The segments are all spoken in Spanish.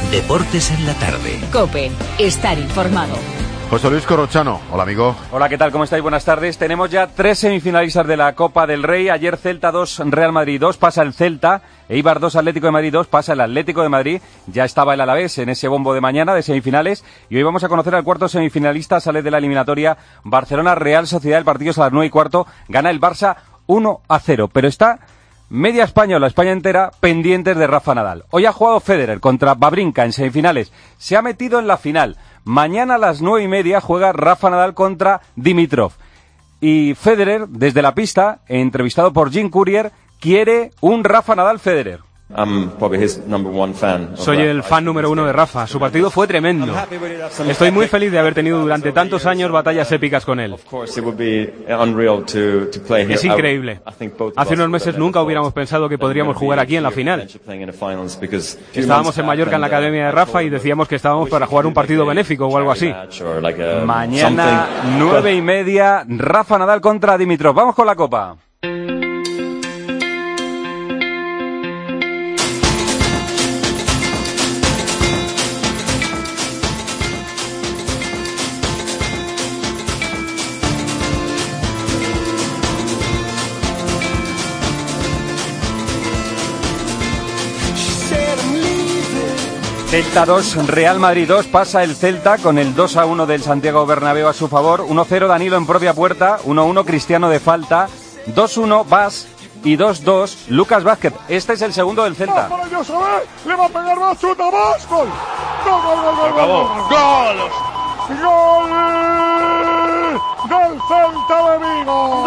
Deportes en la tarde. COPE. Estar informado. José Luis Corrochano, hola amigo. Hola, ¿qué tal? ¿Cómo estáis? Buenas tardes. Tenemos ya 3 semifinalistas de la Copa del Rey. Ayer Celta 2, Real Madrid 2, pasa el Celta. Eibar 2, Atlético de Madrid 2, pasa el Atlético de Madrid. Ya estaba el Alavés en ese bombo de mañana de semifinales. Y hoy vamos a conocer al cuarto semifinalista. Sale de la eliminatoria Barcelona-Real Sociedad. El partido es a las 9:15. Gana el Barça 1-0. Pero está media España o la España entera pendientes de Rafa Nadal. Hoy ha jugado Federer contra Wawrinka en semifinales. Se ha metido en la final. Mañana a las 9:30 juega Rafa Nadal contra Dimitrov. Y Federer, desde la pista, entrevistado por Jim Courier, quiere un Rafa Nadal-Federer. Soy el fan número 1 de Rafa. Su partido fue tremendo. Estoy muy feliz de haber tenido durante tantos años batallas épicas con él. Es increíble. Hace unos meses nunca hubiéramos pensado que podríamos jugar aquí en la final. Estábamos en Mallorca en la academia de Rafa y decíamos que estábamos para jugar un partido benéfico o algo así. Mañana 9:30, Rafa Nadal contra Dimitrov. Vamos con la Copa. Celta 2, Real Madrid 2, pasa el Celta con el 2-1 del Santiago Bernabéu a su favor, 1-0 Danilo en propia puerta, 1-1 Cristiano de falta, 2-1 Bas y 2-2 Lucas Vázquez. Este es el segundo del Celta. Le va a pegar más, chuta más, gol. ¡Gol del Celta de Vigo!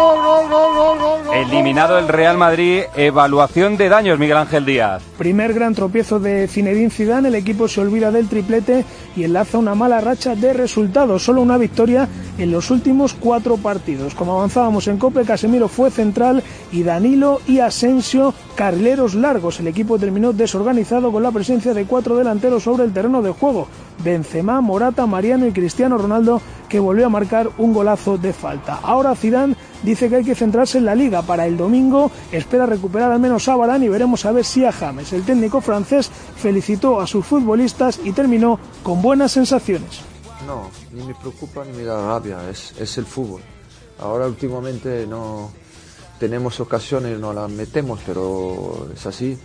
¡Gol! Eliminado el Real Madrid, evaluación de daños, Miguel Ángel Díaz. Primer gran tropiezo de Zinedine Zidane, el equipo se olvida del triplete y enlaza una mala racha de resultados, solo una victoria en los últimos 4 partidos. Como avanzábamos en COPE, Casemiro fue central y Danilo y Asensio carrileros largos. El equipo terminó desorganizado con la presencia de 4 delanteros sobre el terreno de juego: Benzema, Morata, Mariano y Cristiano Ronaldo, que volvió a marcar un golazo de falta. Ahora Zidane dice que hay que centrarse en la Liga. Para el domingo espera recuperar al menos a Varane y veremos a ver si a James. El técnico francés felicitó a sus futbolistas y terminó con buenas sensaciones. No, ni me preocupa ni me da rabia, es el fútbol. Ahora últimamente no tenemos ocasiones, no las metemos, pero es así.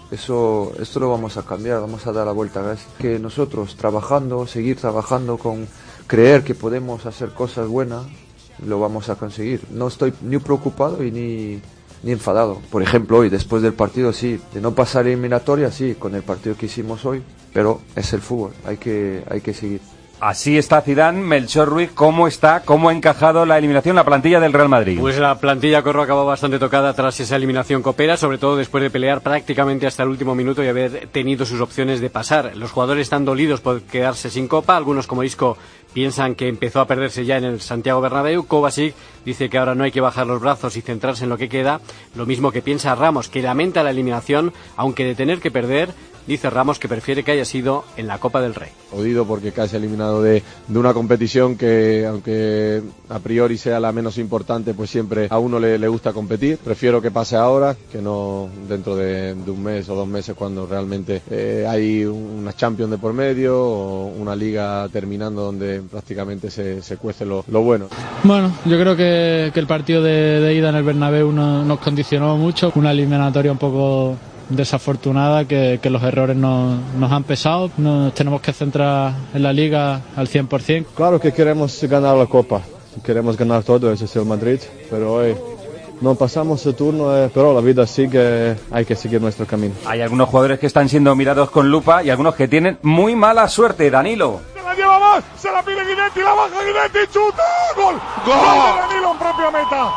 Esto lo vamos a cambiar, vamos a dar la vuelta. Es que nosotros seguir trabajando con creer que podemos hacer cosas buenas, lo vamos a conseguir. No estoy ni preocupado y ni enfadado. Por ejemplo, hoy, después del partido, sí, de no pasar eliminatoria, sí, con el partido que hicimos hoy, pero es el fútbol, hay que seguir. Así está Zidane. Melchor Ruiz, ¿cómo ha encajado la eliminación, la plantilla del Real Madrid? Pues la plantilla, Corro, acabó bastante tocada tras esa eliminación copera, sobre todo después de pelear prácticamente hasta el último minuto y haber tenido sus opciones de pasar. Los jugadores están dolidos por quedarse sin Copa, algunos como Isco piensan que empezó a perderse ya en el Santiago Bernabéu. Kovacic dice que ahora no hay que bajar los brazos y centrarse en lo que queda, lo mismo que piensa Ramos, que lamenta la eliminación, aunque de tener que perder, dice Ramos que prefiere que haya sido en la Copa del Rey. Jodido porque casi eliminado de una competición que, aunque a priori sea la menos importante, pues siempre a uno le gusta competir. Prefiero que pase ahora, que no dentro de un mes o 2 meses, cuando realmente hay una Champions de por medio o una liga terminando donde prácticamente se cuece lo bueno. Bueno, yo creo que el partido de ida en el Bernabéu nos condicionó mucho, una eliminatoria un poco desafortunada, que los errores nos han pesado. Nos tenemos que centrar en la Liga al 100%. Claro que queremos ganar la Copa, queremos ganar todo, ese es el Madrid, pero hoy no pasamos el turno, pero la vida sigue, hay que seguir nuestro camino. Hay algunos jugadores que están siendo mirados con lupa y algunos que tienen muy mala suerte. Danilo. Se la lleva más, se la pide Guidetti, la baja Guidetti, chuta, gol. Gol de Danilo en propia meta.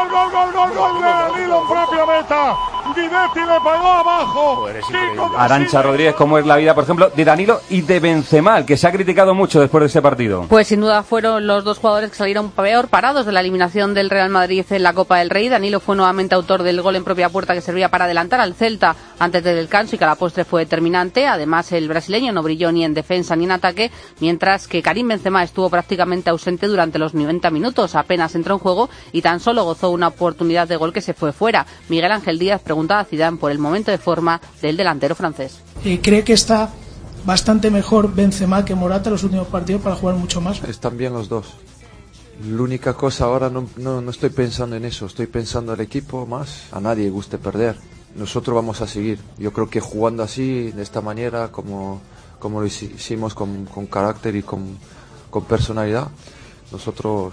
Gol de Danilo en propia meta. Guidetti le pegó abajo. Arantxa Rodríguez, ¿cómo es la vida, por ejemplo, de Danilo y de Benzema, que se ha criticado mucho después de ese partido? Pues sin duda fueron los dos jugadores que salieron peor parados de la eliminación del Real Madrid en la Copa del Rey. Danilo fue nuevamente autor del gol en propia puerta que servía para adelantar al Celta antes del descanso y que a la postre fue determinante. Además, el brasileño no brilló ni en defensa ni en ataque, mientras que Karim Benzema estuvo prácticamente ausente durante los 90 minutos. Apenas entró en juego y tan solo gozó una oportunidad de gol que se fue fuera. Miguel Ángel Díaz preguntaba a Zidane por el momento de forma del delantero francés. ¿Cree que está bastante mejor Benzema que Morata en los últimos partidos para jugar mucho más. Están bien los dos. La única cosa ahora no estoy pensando en eso, estoy pensando en el equipo más. A nadie guste perder. Nosotros vamos a seguir. Yo creo que jugando así, de esta manera, como lo hicimos con carácter y con personalidad, nosotros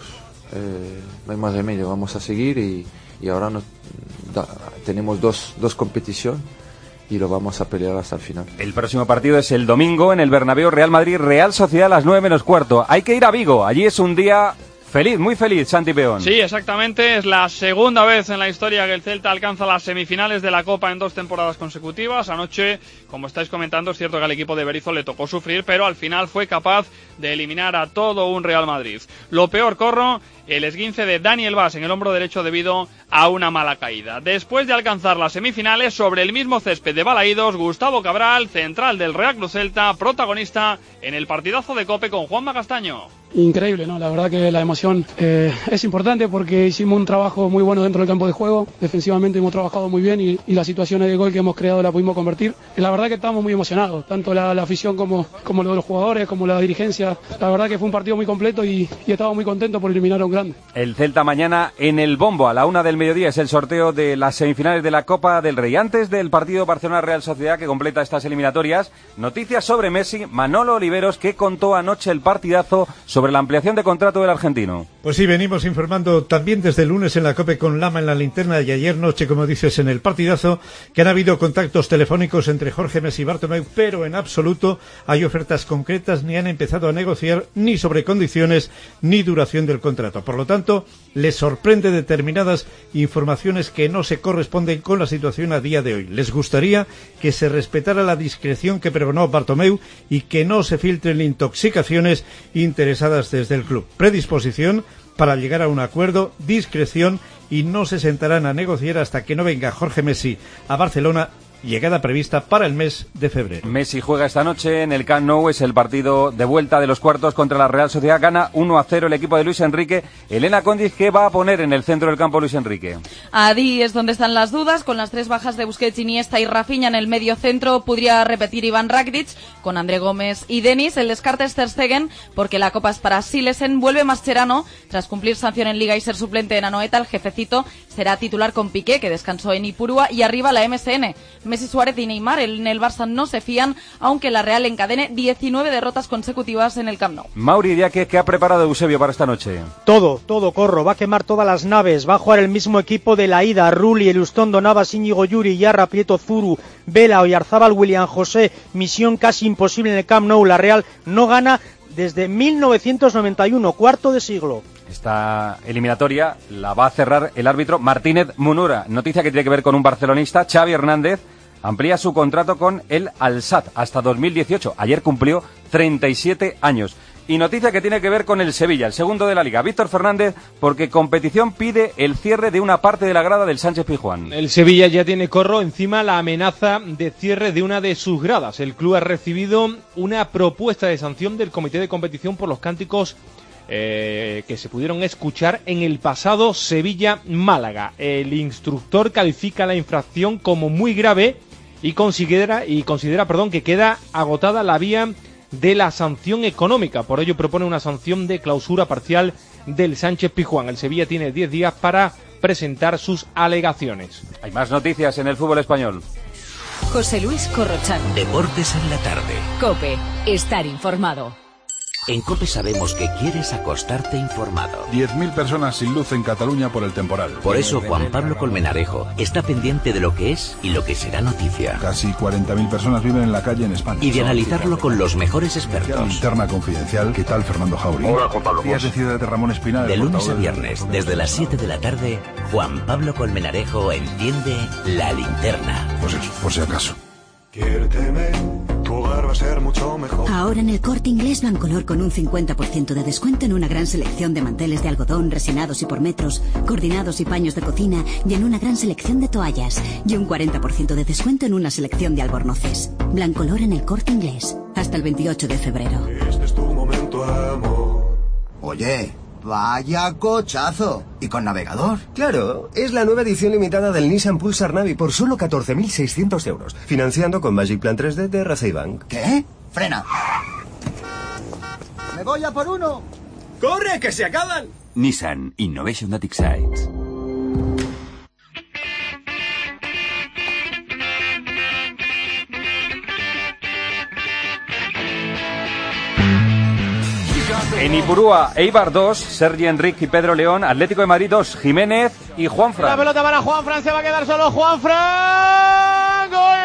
no hay más remedio, vamos a seguir y ahora tenemos dos competiciones y lo vamos a pelear hasta el final. El próximo partido es el domingo en el Bernabéu, Real Madrid, Real Sociedad a las 9:15. Hay que ir a Vigo, allí es un día feliz, muy feliz, Santi Peón. Sí, exactamente, es la segunda vez en la historia que el Celta alcanza las semifinales de la Copa en 2 temporadas consecutivas. Anoche, como estáis comentando, es cierto que al equipo de Berizzo le tocó sufrir, pero al final fue capaz de eliminar a todo un Real Madrid. Lo peor, Corro, el esguince de Daniel Vaz en el hombro derecho debido a una mala caída. Después de alcanzar las semifinales, sobre el mismo césped de Balaídos, Gustavo Cabral, central del Real Club Celta, protagonista en el partidazo de COPE con Juanma Castaño. Increíble, ¿no? La verdad que la emoción es importante porque hicimos un trabajo muy bueno dentro del campo de juego. Defensivamente hemos trabajado muy bien y las situaciones de gol que hemos creado las pudimos convertir. Y la verdad que estamos muy emocionados, tanto la afición como los jugadores, como la dirigencia. La verdad que fue un partido muy completo y estamos muy contentos por eliminar a un grande. El Celta mañana en el Bombo a la 1 del mediodía es el sorteo de las semifinales de la Copa del Rey. Antes del partido Barcelona-Real Sociedad que completa estas eliminatorias, noticias sobre Messi, Manolo Oliveros, que contó anoche el partidazo sobre la ampliación de contrato del argentino. Pues sí, venimos informando también desde el lunes en la COPE con Lama en la linterna y ayer noche, como dices, en el partidazo, que han habido contactos telefónicos entre Jorge Messi y Bartomeu, pero en absoluto hay ofertas concretas ni han empezado a negociar ni sobre condiciones ni duración del contrato. Por lo tanto, les sorprende determinadas informaciones que no se corresponden con la situación a día de hoy. Les gustaría que se respetara la discreción que pregonó Bartomeu y que no se filtren intoxicaciones interesadas desde el club. Predisposición para llegar a un acuerdo, discreción, y no se sentarán a negociar hasta que no venga Jorge Messi a Barcelona, llegada prevista para el mes de febrero. Messi juega esta noche en el Camp Nou, es el partido de vuelta de los cuartos contra la Real Sociedad. Gana 1-0 el equipo de Luis Enrique. Elena Condiz, ¿qué va a poner en el centro del campo Luis Enrique? Ahí es donde están las dudas, con las 3 bajas de Busquets, Iniesta y Rafinha en el medio centro. Podría repetir Iván Rakitic con André Gómez y Denis. El descarte es Ter Stegen porque la Copa es para Silesen. Vuelve Mascherano tras cumplir sanción en Liga y ser suplente en Anoeta. El jefecito será titular con Piqué, que descansó en Ipurúa, y arriba la MSN. Messi, Suárez y Neymar en el Barça no se fían, aunque la Real encadene 19 derrotas consecutivas en el Camp Nou. Mauri Diaque, ¿qué ha preparado Eusebio para esta noche? Todo, Corro, va a quemar todas las naves, va a jugar el mismo equipo de la ida, Rulli, Elustondo, Navas, Íñigo, Yuri, Yarra, Prieto, Zuru, Vela, Oyarzábal, William José. Misión casi imposible en el Camp Nou, la Real no gana desde 1991, cuarto de siglo. Esta eliminatoria la va a cerrar el árbitro Martínez Munura. Noticia que tiene que ver con un barcelonista, Xavi Hernández, amplía su contrato con el Al-Sadd hasta 2018. Ayer cumplió 37 años. Y noticia que tiene que ver con el Sevilla, el segundo de la Liga. Víctor Fernández, porque competición pide el cierre de una parte de la grada del Sánchez Pizjuán. El Sevilla ya tiene, Corro, encima la amenaza de cierre de una de sus gradas. El club ha recibido una propuesta de sanción del comité de competición por los cánticos que se pudieron escuchar en el pasado Sevilla-Málaga. El instructor califica la infracción como muy grave y considera que queda agotada la vía de la sanción económica. Por ello propone una sanción de clausura parcial del Sánchez Pizjuán. El Sevilla tiene 10 días para presentar sus alegaciones. Hay más noticias en el fútbol español. José Luis Corrochano. Deportes en la tarde. COPE. Estar informado. En COPE sabemos que quieres acostarte informado. 10.000 personas sin luz en Cataluña por el temporal. Por eso Juan Pablo Colmenarejo está pendiente de lo que es y lo que será noticia. Casi 40.000 personas viven en la calle en España. Y de analizarlo con los mejores expertos. Linterna confidencial. ¿Qué tal, Fernando Jauregui? Hola, Juan Pablo. Días de Ciudad de Ramón Espinal. De lunes a viernes, desde las 7 de la tarde, Juan Pablo Colmenarejo enciende la linterna. Pues eso, por si acaso. Quiérteme, tu hogar va a ser mucho mejor. Ahora en el Corte Inglés Blancolor con un 50% de descuento en una gran selección de manteles de algodón, resinados y por metros, coordinados y paños de cocina, y en una gran selección de toallas, y un 40% de descuento en una selección de albornoces. Blancolor en el Corte Inglés, hasta el 28 de febrero. Este es tu momento, amor. Oye, vaya cochazo. ¿Y con navegador? Claro, es la nueva edición limitada del Nissan Pulsar Navi por solo 14.600 euros, financiando con Magic Plan 3D de RCI Bank. ¿Qué? frena. ¡Me voy a por uno! ¡Corre, que se acaban! Nissan Innovation that excites. En Ipurúa, Eibar 2, Sergi Enrique y Pedro León, Atlético de Madrid 2, Jiménez y Juanfran. La pelota para Juanfran, se va a quedar solo Juanfran. ¡Gol!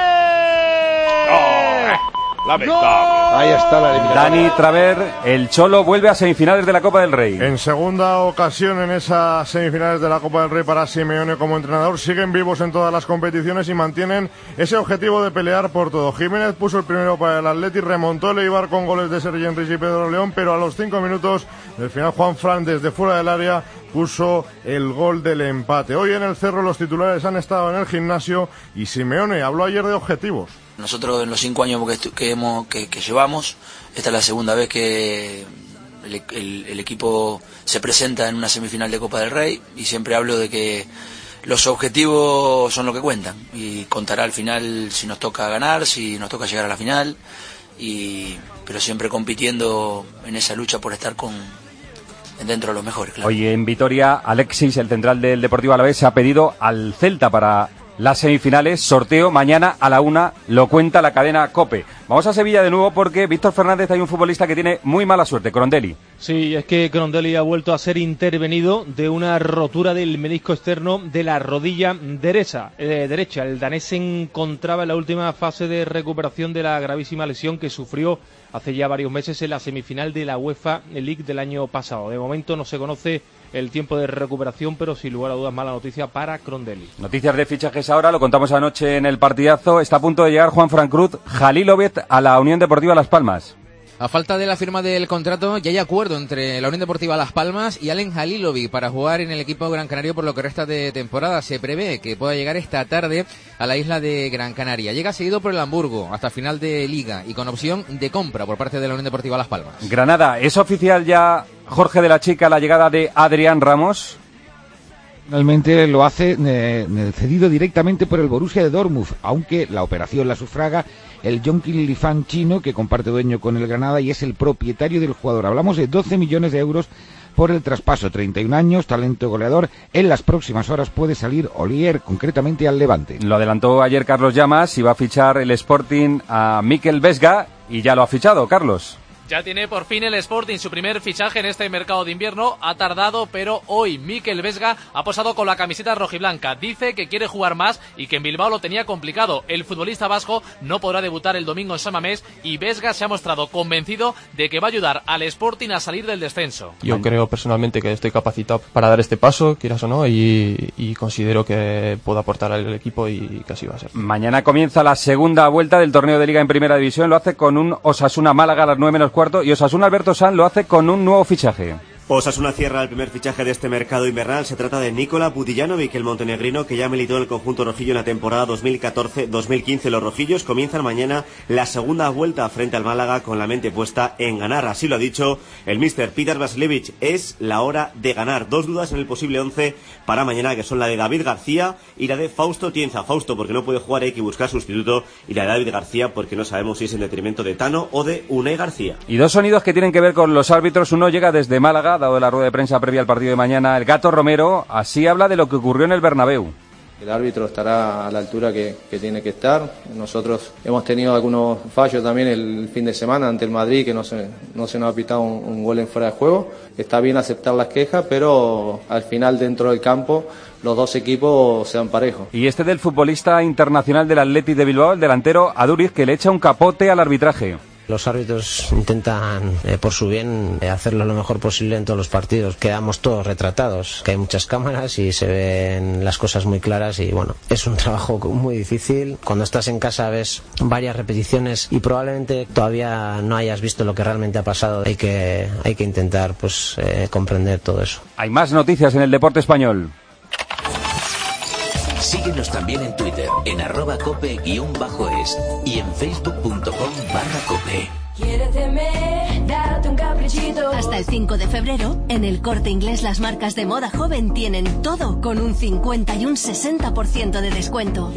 Ahí está la eliminación. Dani Traver, el Cholo vuelve a semifinales de la Copa del Rey. En segunda ocasión en esas semifinales de la Copa del Rey para Simeone como entrenador. Siguen vivos en todas las competiciones y mantienen ese objetivo de pelear por todo. Jiménez puso el primero para el Atleti, remontó el Eibar con goles de Sergi Enrique y Pedro León, pero a los 5 minutos del final Juanfran desde fuera del área puso el gol del empate. Hoy en el Cerro los titulares han estado en el gimnasio y Simeone habló ayer de objetivos. Nosotros en los 5 años que llevamos, esta es la segunda vez que el equipo se presenta en una semifinal de Copa del Rey y siempre hablo de que los objetivos son lo que cuentan y contará al final si nos toca ganar, si nos toca llegar a la final, pero siempre compitiendo en esa lucha por estar dentro de los mejores. Claro. Hoy en Vitoria, Alexis, el central del Deportivo Alavés, se ha pedido al Celta para las semifinales, sorteo mañana a la 1, lo cuenta la cadena COPE. Vamos a Sevilla de nuevo porque Víctor Fernández hay un futbolista que tiene muy mala suerte, Crondelli. Sí, es que Crondelli ha vuelto a ser intervenido de una rotura del menisco externo de la rodilla derecha. El danés se encontraba en la última fase de recuperación de la gravísima lesión que sufrió hace ya varios meses en la semifinal de la UEFA League del año pasado. De momento no se conoce el tiempo de recuperación, pero sin lugar a dudas mala noticia para Crondelli. Noticias de fichajes ahora, lo contamos anoche en el partidazo. Está a punto de llegar Juanfran Cruz, Halilovic a la Unión Deportiva Las Palmas. A falta de la firma del contrato, ya hay acuerdo entre la Unión Deportiva Las Palmas y Alen Halilovic para jugar en el equipo Gran Canario por lo que resta de temporada. Se prevé que pueda llegar esta tarde a la isla de Gran Canaria. Llega seguido por el Hamburgo hasta final de Liga y con opción de compra por parte de la Unión Deportiva Las Palmas. Granada, ¿es oficial ya, Jorge de la Chica, la llegada de Adrián Ramos? Finalmente lo hace cedido directamente por el Borussia de Dortmund, aunque la operación la sufraga el Yonkin Lifan chino, que comparte dueño con el Granada y es el propietario del jugador. Hablamos de 12 millones de euros por el traspaso. 31 años, talento goleador. En las próximas horas puede salir Olier, concretamente al Levante. Lo adelantó ayer Carlos Llamas, iba a fichar el Sporting a Mikel Vesga y ya lo ha fichado, Carlos. Ya tiene por fin el Sporting su primer fichaje en este mercado de invierno. Ha tardado, pero hoy Mikel Vesga ha posado con la camiseta rojiblanca. Dice que quiere jugar más y que en Bilbao lo tenía complicado. El futbolista vasco no podrá debutar el domingo en San Mamés y Vesga se ha mostrado convencido de que va a ayudar al Sporting a salir del descenso. Yo creo personalmente que estoy capacitado para dar este paso, quieras o no, y considero que puedo aportar al equipo y que así va a ser. Mañana comienza la segunda vuelta del torneo de Liga en Primera División. Lo hace con un Osasuna Málaga a las 9:45 y Osasuna Alberto Sanz lo hace con un nuevo fichaje. Osasuna cierra el primer fichaje de este mercado invernal. Se trata de Nikola Budijanovic, el montenegrino que ya militó en el conjunto rojillo en la temporada 2014-2015. Los rojillos comienzan mañana la segunda vuelta frente al Málaga con la mente puesta en ganar. Así lo ha dicho el míster Peter Vasiljevic. Es la hora de ganar. Dos dudas en el posible 11 para mañana, que son la de David García y la de Fausto Tienza. Fausto porque no puede jugar, hay que buscar sustituto, y la de David García porque no sabemos si es en detrimento de Tano o de Unai García. Y dos sonidos que tienen que ver con los árbitros. Uno llega desde Málaga, dado la rueda de prensa previa al partido de mañana, el Gato Romero, así habla de lo que ocurrió en el Bernabéu. El árbitro estará a la altura que tiene que estar. Nosotros hemos tenido algunos fallos también el fin de semana ante el Madrid, que no se nos ha pitado un gol en fuera de juego. Está bien aceptar las quejas, pero al final dentro del campo los dos equipos sean parejos. Y este del futbolista internacional del Athletic de Bilbao, el delantero Aduriz, que le echa un capote al arbitraje. Los árbitros intentan, por su bien, hacerlo lo mejor posible en todos los partidos. Quedamos todos retratados, que hay muchas cámaras y se ven las cosas muy claras y bueno, es un trabajo muy difícil. Cuando estás en casa ves varias repeticiones y probablemente todavía no hayas visto lo que realmente ha pasado. Hay que intentar comprender todo eso. Hay más noticias en el deporte español. Síguenos también en Twitter, en @cope_es y en facebook.com/cope. Quiéreteme, date un caprichito. Hasta el 5 de febrero, en El Corte Inglés las marcas de moda joven tienen todo con un 50 y un 60% de descuento.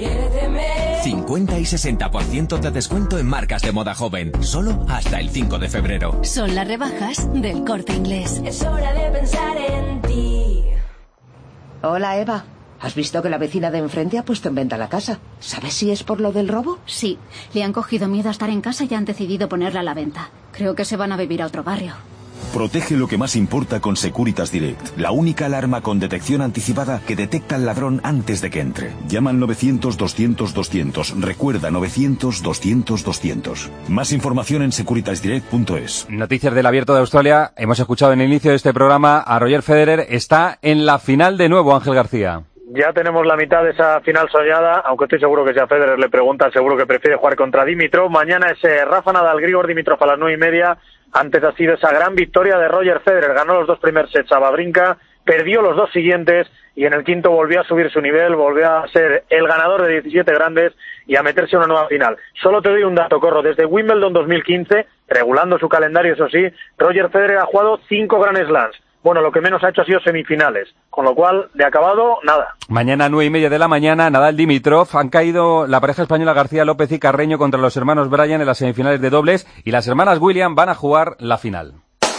50 y 60% de descuento en marcas de moda joven, solo hasta el 5 de febrero. Son las rebajas del Corte Inglés. Es hora de pensar en ti. Hola, Eva. ¿Has visto que la vecina de enfrente ha puesto en venta la casa? ¿Sabes si es por lo del robo? Sí, le han cogido miedo a estar en casa y han decidido ponerla a la venta. Creo que se van a vivir a otro barrio. Protege lo que más importa con Securitas Direct, la única alarma con detección anticipada que detecta al ladrón antes de que entre. Llama al 900-200-200. Recuerda, 900-200-200. Más información en securitasdirect.es. Noticias del Abierto de Australia. Hemos escuchado en el inicio de este programa a Roger Federer. Está en la final de nuevo, Ángel García. Ya tenemos la mitad de esa final soñada, aunque estoy seguro que si a Federer le preguntan, seguro que prefiere jugar contra Dimitrov. Mañana es Rafa Nadal, Grigor Dimitrov a las 9:30. Antes ha sido esa gran victoria de Roger Federer. Ganó los 2 primeros sets a Wawrinka, perdió los 2 siguientes y en el quinto volvió a subir su nivel, volvió a ser el ganador de 17 grandes y a meterse en una nueva final. Solo te doy un dato, Corro. Desde Wimbledon 2015, regulando su calendario, eso sí, Roger Federer ha jugado 5 Grand Slams. Bueno, lo que menos ha hecho ha sido semifinales, con lo cual, de acabado, nada. Mañana, 9:30 de la mañana, Nadal Dimitrov. Han caído la pareja española García López y Carreño contra los hermanos Bryan en las semifinales de dobles y las hermanas Williams van a jugar la final.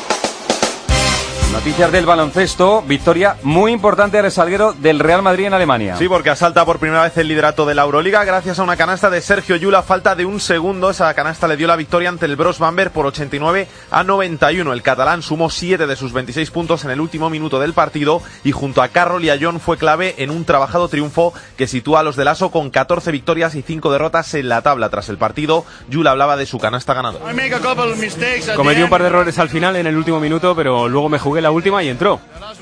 Noticias del baloncesto, victoria muy importante del Salguero del Real Madrid en Alemania. Sí, porque asalta por primera vez el liderato de la Euroliga gracias a una canasta de Sergio Llull a falta de un segundo. Esa canasta le dio la victoria ante el Bros Bamberg por 89-91. El catalán sumó 7 de sus 26 puntos en el último minuto del partido y junto a Carroll y a John fue clave en un trabajado triunfo que sitúa a los del ASO con 14 victorias y 5 derrotas en la tabla. Tras el partido, Llull hablaba de su canasta ganadora. Cometí un par de errores al final en el último minuto, pero luego me jugué la última y entró.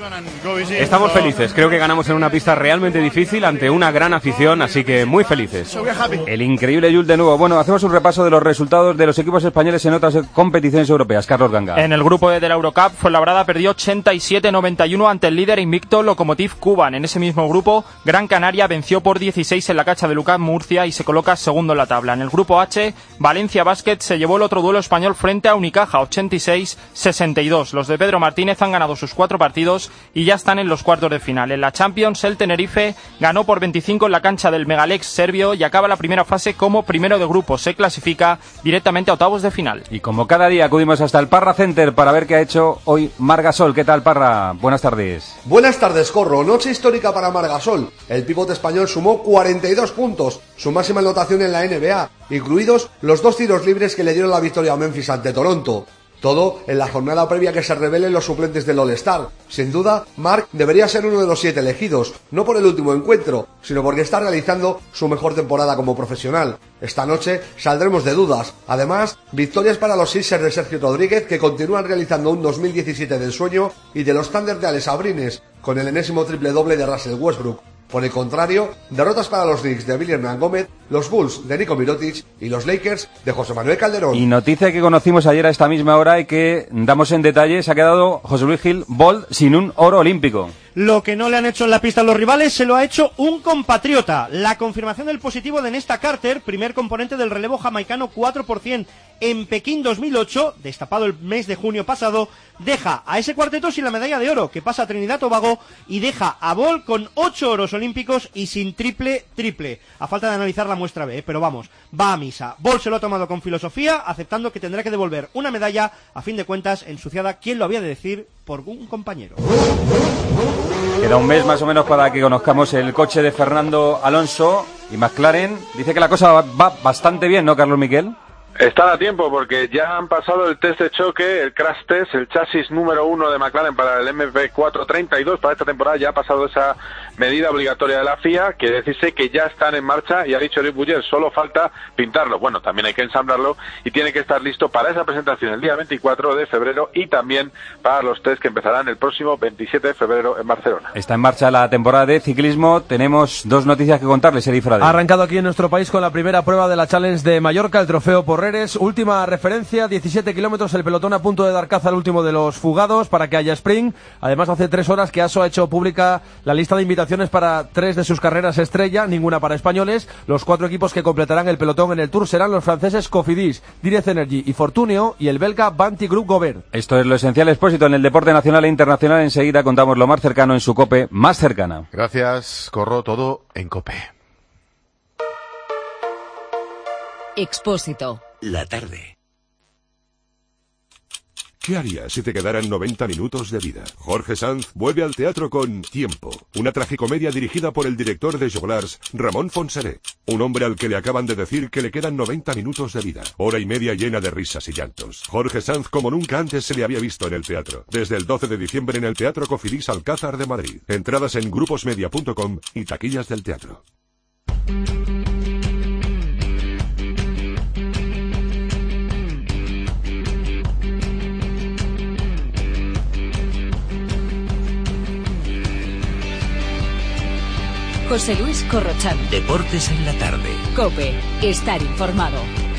Estamos felices, creo que ganamos en una pista realmente difícil ante una gran afición, así que muy felices. El increíble Llull de nuevo. Bueno, hacemos un repaso de los resultados de los equipos españoles en otras competiciones europeas. Carlos Ganga. En el grupo E de la Eurocup, Fuenlabrada perdió 87-91 ante el líder invicto Lokomotiv Kuban. En ese mismo grupo, Gran Canaria venció por 16 en la cancha de Lucas Murcia y se coloca segundo en la tabla. En el grupo H, Valencia Basket se llevó el otro duelo español frente a Unicaja, 86-62. Los de Pedro Martínez han ganado sus 4 partidos y ya están en los cuartos de final. En la Champions, el Tenerife ganó por 25 en la cancha del Megalex serbio y acaba la primera fase como primero de grupo. Se clasifica directamente a octavos de final. Y como cada día acudimos hasta el Parra Center para ver qué ha hecho hoy Margasol. ¿Qué tal, Parra? Buenas tardes. Buenas tardes, Corro. Noche histórica para Margasol. El pivote español sumó 42 puntos, su máxima anotación en la NBA, incluidos los 2 tiros libres que le dieron la victoria a Memphis ante Toronto. Todo en la jornada previa que se revelen los suplentes del All-Star. Sin duda, Mark debería ser uno de los 7 elegidos, no por el último encuentro, sino porque está realizando su mejor temporada como profesional. Esta noche saldremos de dudas. Además, victorias para los Sixers de Sergio Rodríguez, que continúan realizando un 2017 del sueño, y de los Thunder de Alex Abrines, con el enésimo triple doble de Russell Westbrook. Por el contrario, derrotas para los Knicks de Billy Hernán Gómez, los Bulls de Nico Mirotic y los Lakers de José Manuel Calderón. Y noticia que conocimos ayer a esta misma hora y que damos en detalle, se ha quedado José Luis Gil Bolt sin un oro olímpico. Lo que no le han hecho en la pista a los rivales se lo ha hecho un compatriota. La confirmación del positivo de Nesta Carter, primer componente del relevo jamaicano 4% en Pekín 2008, destapado el mes de junio pasado, deja a ese cuarteto sin la medalla de oro, que pasa a Trinidad Tobago, y deja a Bolt con 8 oros olímpicos y sin triple. A falta de analizar la muestra B, pero vamos, va a misa. Bolt se lo ha tomado con filosofía, aceptando que tendrá que devolver una medalla, a fin de cuentas, ensuciada, ¿quién lo había de decir?, por un compañero. Queda un mes más o menos para que conozcamos el coche de Fernando Alonso y McLaren. Dice que la cosa va bastante bien, ¿no, Carlos Miquel? Están a tiempo porque ya han pasado el test de choque, el crash test, el chasis número 1 de McLaren para el MP432 para esta temporada. Ya ha pasado esa medida obligatoria de la FIA, quiere decirse que ya están en marcha y ha dicho Luis Buller, solo falta pintarlo. Bueno, también hay que ensamblarlo y tiene que estar listo para esa presentación el día 24 de febrero y también para los test que empezarán el próximo 27 de febrero en Barcelona. Está en marcha la temporada de ciclismo. Tenemos 2 noticias que contarles, Eri Frade. Ha arrancado aquí en nuestro país con la primera prueba de la Challenge de Mallorca, el trofeo por última referencia, 17 kilómetros, el pelotón a punto de dar caza al último de los fugados para que haya sprint. Además, hace 3 horas que ASO ha hecho pública la lista de invitaciones invitaciones para 3 de sus carreras estrella, ninguna para españoles. Los 4 equipos que completarán el pelotón en el Tour serán los franceses Cofidis, Direct Energy y Fortuneo y el belga Vanti Group Gobert. Esto es lo esencial expósito en el deporte nacional e internacional. Enseguida contamos lo más cercano en su COPE más cercana. Gracias, Corro, todo en COPE. Expósito. La tarde. ¿Qué harías si te quedaran 90 minutos de vida? Jorge Sanz vuelve al teatro con Tiempo, una tragicomedia dirigida por el director de Joglars, Ramón Fonseré, un hombre al que le acaban de decir que le quedan 90 minutos de vida, hora y media llena de risas y llantos. Jorge Sanz como nunca antes se le había visto en el teatro, desde el 12 de diciembre en el Teatro Cofidis Alcázar de Madrid. Entradas en gruposmedia.com y taquillas del teatro. José Luis Corrochán. Deportes en la tarde. COPE. Estar informado.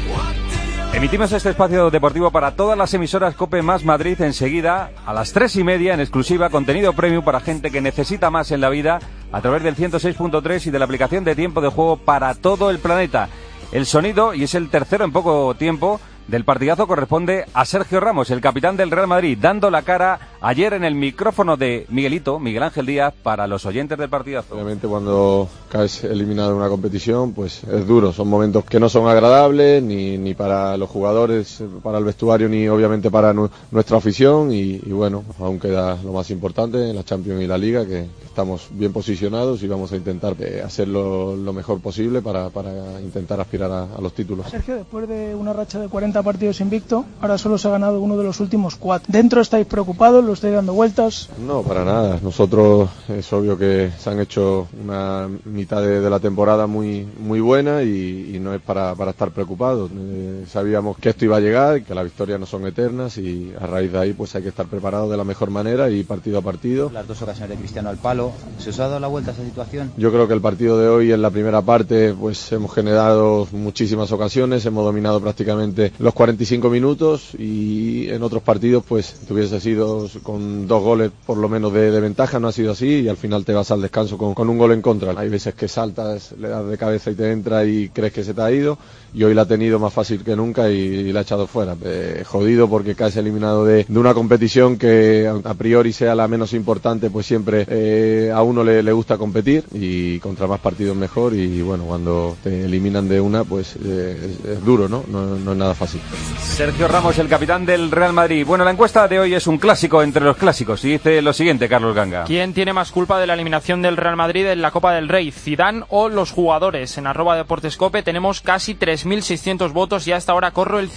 Emitimos este espacio deportivo para todas las emisoras COPE más Madrid enseguida a las 3:30 en exclusiva, contenido premium para gente que necesita más en la vida a través del 106.3 y de la aplicación de Tiempo de Juego para todo el planeta. El sonido, y es el tercero en poco tiempo, del partidazo corresponde a Sergio Ramos, el capitán del Real Madrid, dando la cara ayer en el micrófono de Miguel Ángel Díaz para los oyentes del partidazo. Obviamente cuando caes eliminado en una competición pues es duro, son momentos que no son agradables ni para los jugadores, para el vestuario ni obviamente para nuestra afición y bueno, aún queda lo más importante en la Champions y la Liga, que estamos bien posicionados y vamos a intentar hacerlo lo mejor posible para intentar aspirar a los títulos. Sergio, después de una racha de 40 partidos invicto, ahora solo se ha ganado uno de los últimos 4. ¿Dentro estáis preocupados? ¿Lo estáis dando vueltas? No, para nada. Nosotros es obvio que se han hecho una mitad de la temporada muy buena y no es para estar preocupados. Sabíamos que esto iba a llegar, que las victorias no son eternas y a raíz de ahí pues hay que estar preparados de la mejor manera y partido a partido. Las 2 ocasiones de Cristiano al palo, ¿se os ha dado la vuelta a esa situación? Yo creo que el partido de hoy en la primera parte pues hemos generado muchísimas ocasiones, hemos dominado prácticamente los 45 minutos y en otros partidos pues tuviese sido con 2 goles por lo menos de ventaja, no ha sido así y al final te vas al descanso con un gol en contra. Hay veces que saltas, le das de cabeza y te entra y crees que se te ha ido y hoy la ha tenido más fácil que nunca y la ha echado fuera. Jodido porque caes eliminado de una competición que a priori sea la menos importante, pues siempre a uno le gusta competir y contra más partidos mejor y bueno, cuando te eliminan de una pues es duro, ¿no? No es nada fácil. Sergio Ramos, el capitán del Real Madrid. Bueno, la encuesta de hoy es un clásico entre los clásicos y dice lo siguiente, Carlos Ganga. ¿Quién tiene más culpa de la eliminación del Real Madrid en la Copa del Rey, Zidane o los jugadores? En @deportescope tenemos casi 3.600 votos y hasta ahora corro el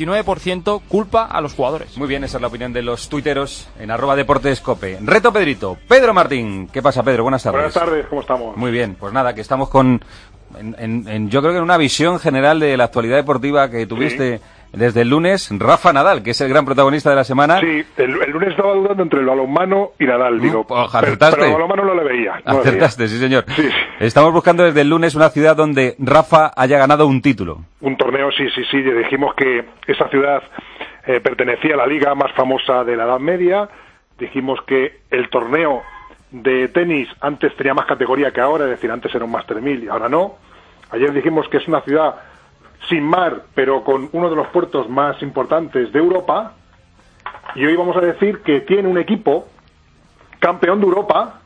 59% culpa a los jugadores. Muy bien, esa es la opinión de los tuiteros en @deportescope. Reto Pedrito, Pedro Martín. ¿Qué pasa, Pedro? Buenas tardes. Buenas tardes, ¿cómo estamos? Muy bien, pues nada, que estamos con yo creo que en una visión general de la actualidad deportiva que tuviste desde el lunes, Rafa Nadal, que es el gran protagonista de la semana. Sí, el lunes estaba dudando entre el balonmano y Nadal, digo. ¿Acertaste? Pero el balonmano no le veía. Acertaste, sí señor. Sí. Estamos buscando desde el lunes una ciudad donde Rafa haya ganado un título. Un torneo, sí. Dijimos que esa ciudad pertenecía a la liga más famosa de la Edad Media. Dijimos que el torneo de tenis antes tenía más categoría que ahora, es decir, antes era un Master 1000 y ahora no. Ayer dijimos que es una ciudad sin mar, pero con uno de los puertos más importantes de Europa. Y hoy vamos a decir que tiene un equipo campeón de Europa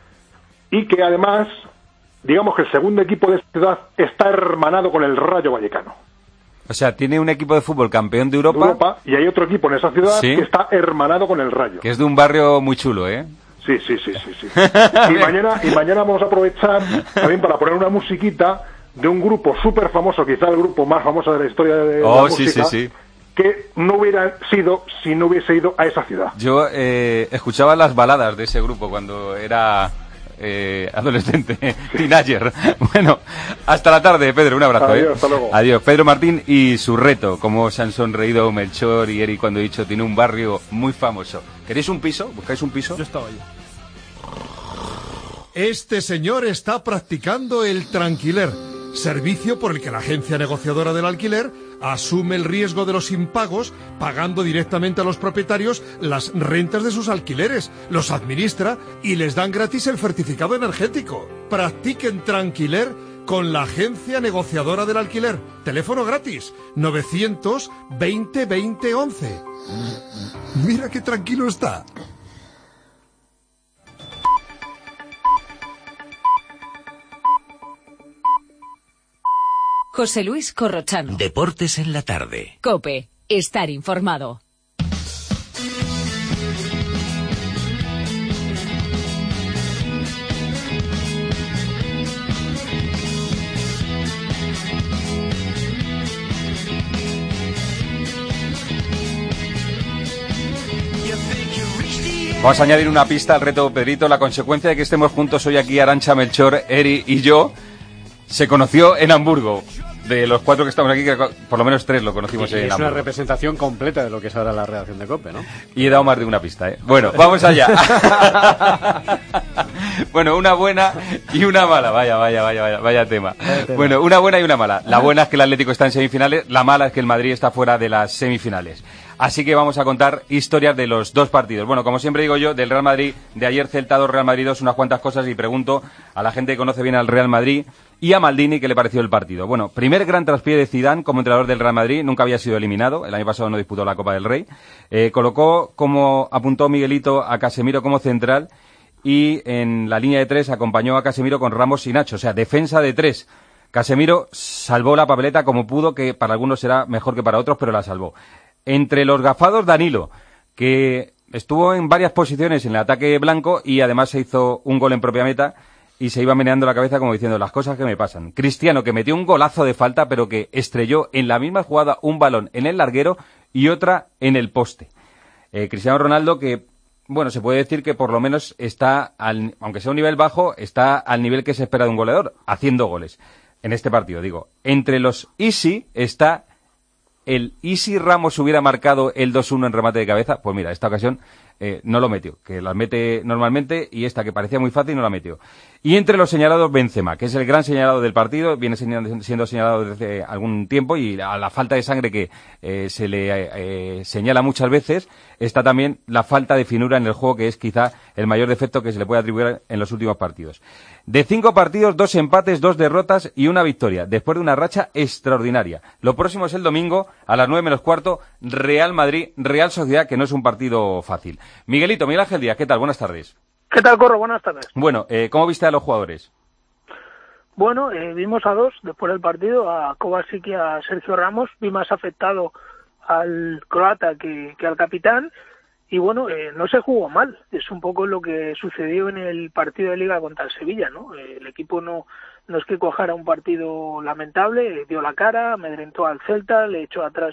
y que además, digamos que el segundo equipo de esta ciudad está hermanado con el Rayo Vallecano. O sea, tiene un equipo de fútbol campeón de Europa y hay otro equipo en esa ciudad que está hermanado con el Rayo. Que es de un barrio muy chulo, ¿eh? Sí. Y mañana vamos a aprovechar también para poner una musiquita de un grupo súper famoso, quizá el grupo más famoso de la historia de la música, que no hubiera sido si no hubiese ido a esa ciudad. Yo escuchaba las baladas de ese grupo cuando era adolescente, teenager. Bueno, hasta la tarde, Pedro, un abrazo. Adiós, hasta luego. Adiós, Pedro Martín y su reto, como se han sonreído Melchor y Eric cuando he dicho tiene un barrio muy famoso. ¿Queréis un piso? ¿Buscáis un piso? Yo estaba allí. Este señor está practicando el tranquiler, servicio por el que la agencia negociadora del alquiler asume el riesgo de los impagos pagando directamente a los propietarios las rentas de sus alquileres, los administra y les dan gratis el certificado energético. Practiquen Tranquiler con la agencia negociadora del alquiler. Teléfono gratis 920 20 11. Mira qué tranquilo está. José Luis Corrochano. Deportes en la tarde. COPE. Estar informado. Vamos a añadir una pista al reto, Pedrito. La consecuencia de que estemos juntos hoy aquí, Arantxa, Melchor, Eri y yo, se conoció en Hamburgo. De los 4 que estamos aquí, que por lo menos 3 lo conocimos en Hamburgo. Es una representación completa de lo que es ahora la redacción de COPE, ¿no? Y he dado más de una pista, ¿eh? Bueno, vamos allá. Bueno, una buena y una mala. Vaya tema. Bueno, una buena y una mala. La buena es que el Atlético está en semifinales, la mala es que el Madrid está fuera de las semifinales. Así que vamos a contar historias de los dos partidos. Bueno, como siempre digo yo, del Real Madrid, de ayer Celta 2, Real Madrid 2, unas cuantas cosas, y pregunto a la gente que conoce bien al Real Madrid y a Maldini qué le pareció el partido. Bueno, primer gran traspié de Zidane como entrenador del Real Madrid, nunca había sido eliminado, el año pasado no disputó la Copa del Rey. Colocó, como apuntó Miguelito, a Casemiro como central y en la línea de 3 acompañó a Casemiro con Ramos y Nacho, o sea, defensa de 3. Casemiro salvó la papeleta como pudo, que para algunos será mejor que para otros, pero la salvó. Entre los gafados, Danilo, que estuvo en varias posiciones en el ataque blanco y además se hizo un gol en propia meta y se iba meneando la cabeza como diciendo las cosas que me pasan. Cristiano, que metió un golazo de falta, pero que estrelló en la misma jugada un balón en el larguero y otra en el poste. Cristiano Ronaldo, que, bueno, se puede decir que por lo menos está, aunque sea un nivel bajo, está al nivel que se espera de un goleador, haciendo goles. En este partido, digo. Entre los easy está el Isi Ramos hubiera marcado el 2-1 en remate de cabeza. Pues mira, esta ocasión no lo metió, que las mete normalmente, y esta que parecía muy fácil no la metió. Y entre los señalados, Benzema, que es el gran señalado del partido, viene siendo señalado desde algún tiempo, y a la falta de sangre que se le señala muchas veces, está también la falta de finura en el juego, que es quizá el mayor defecto que se le puede atribuir en los últimos partidos. De 5 partidos, 2 empates, 2 derrotas y una victoria, después de una racha extraordinaria. Lo próximo es el domingo, a las 9 menos cuarto, Real Madrid, Real Sociedad, que no es un partido fácil. Miguelito, Miguel Ángel Díaz, ¿qué tal? Buenas tardes. ¿Qué tal, Corro? Buenas tardes. Bueno, ¿cómo viste a los jugadores? Bueno, vimos a dos después del partido, a Kovacic y a Sergio Ramos. Vi más afectado al croata que al capitán. Y bueno, no se jugó mal. Es un poco lo que sucedió en el partido de Liga contra el Sevilla, ¿no? El equipo no es que cojara un partido lamentable, dio la cara, amedrentó al Celta, le echó atrás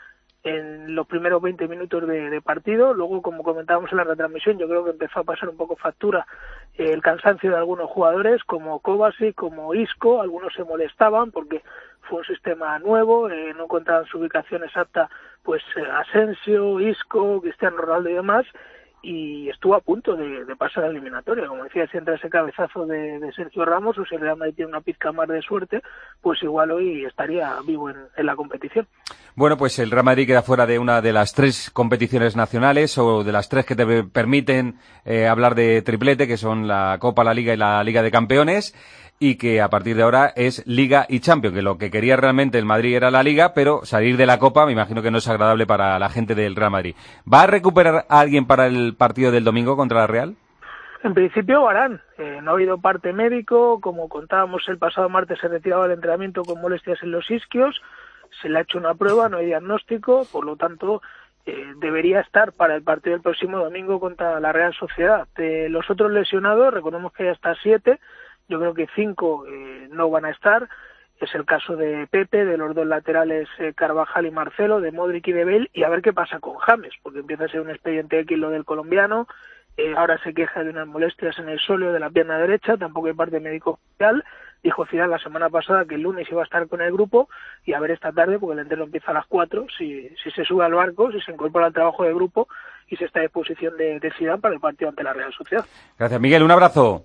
en los primeros 20 minutos de partido. Luego, como comentábamos en la retransmisión, yo creo que empezó a pasar un poco factura el cansancio de algunos jugadores, como Kovacic, como Isco. Algunos se molestaban porque fue un sistema nuevo, no encontraban su ubicación exacta, pues Asensio, Isco, Cristiano Ronaldo y demás, y estuvo a punto de pasar a la eliminatoria. Como decía, si entra ese cabezazo de Sergio Ramos, o si el Real Madrid tiene una pizca más de suerte, pues igual hoy estaría vivo en la competición. Bueno, pues el Real Madrid queda fuera de una de las 3 competiciones nacionales, o de las 3 que te permiten hablar de triplete, que son la Copa, la Liga y la Liga de Campeones, y que a partir de ahora es Liga y Champions, que lo que quería realmente el Madrid era la Liga, pero salir de la Copa me imagino que no es agradable para la gente del Real Madrid. ¿Va a recuperar a alguien para el partido del domingo contra la Real? En principio Varane. No ha habido parte médico, como contábamos el pasado martes se retiraba del entrenamiento con molestias en los isquios, se le ha hecho una prueba, no hay diagnóstico, por lo tanto debería estar para el partido del próximo domingo contra la Real Sociedad. De los otros lesionados, recordemos que hay hasta 7, yo creo que 5 no van a estar. Es el caso de Pepe, de los 2 laterales Carvajal y Marcelo, de Modric y de Bale, y a ver qué pasa con James, porque empieza a ser un expediente X lo del colombiano. Ahora se queja de unas molestias en el sóleo de la pierna derecha, tampoco hay parte médico oficial. Dijo Zidane la semana pasada que el lunes iba a estar con el grupo, y a ver esta tarde, porque el entreno empieza a las 4, si se sube al barco, si se incorpora al trabajo de grupo y si está a disposición de Zidane para el partido ante la Real Sociedad. Gracias, Miguel. Un abrazo.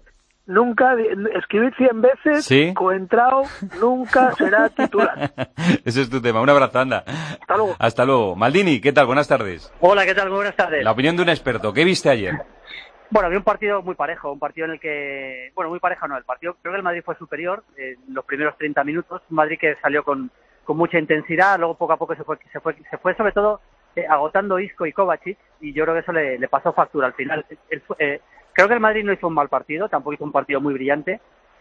Nunca, escribid 100 veces, ¿Sí? Coentrao nunca será titular. Ese es tu tema. Un abrazo, anda. Hasta luego. Hasta luego. Maldini, ¿qué tal? Buenas tardes. Hola, ¿qué tal? Muy buenas tardes. La opinión de un experto. ¿Qué viste ayer? Bueno, había un partido muy parejo, un partido en el que... Bueno, muy parejo no, el partido... Creo que el Madrid fue superior en los primeros 30 minutos. Un Madrid que salió con mucha intensidad, luego poco a poco se fue sobre todo agotando Isco y Kovacic, y yo creo que eso le pasó factura al final. Creo que el Madrid no hizo un mal partido, tampoco hizo un partido muy brillante,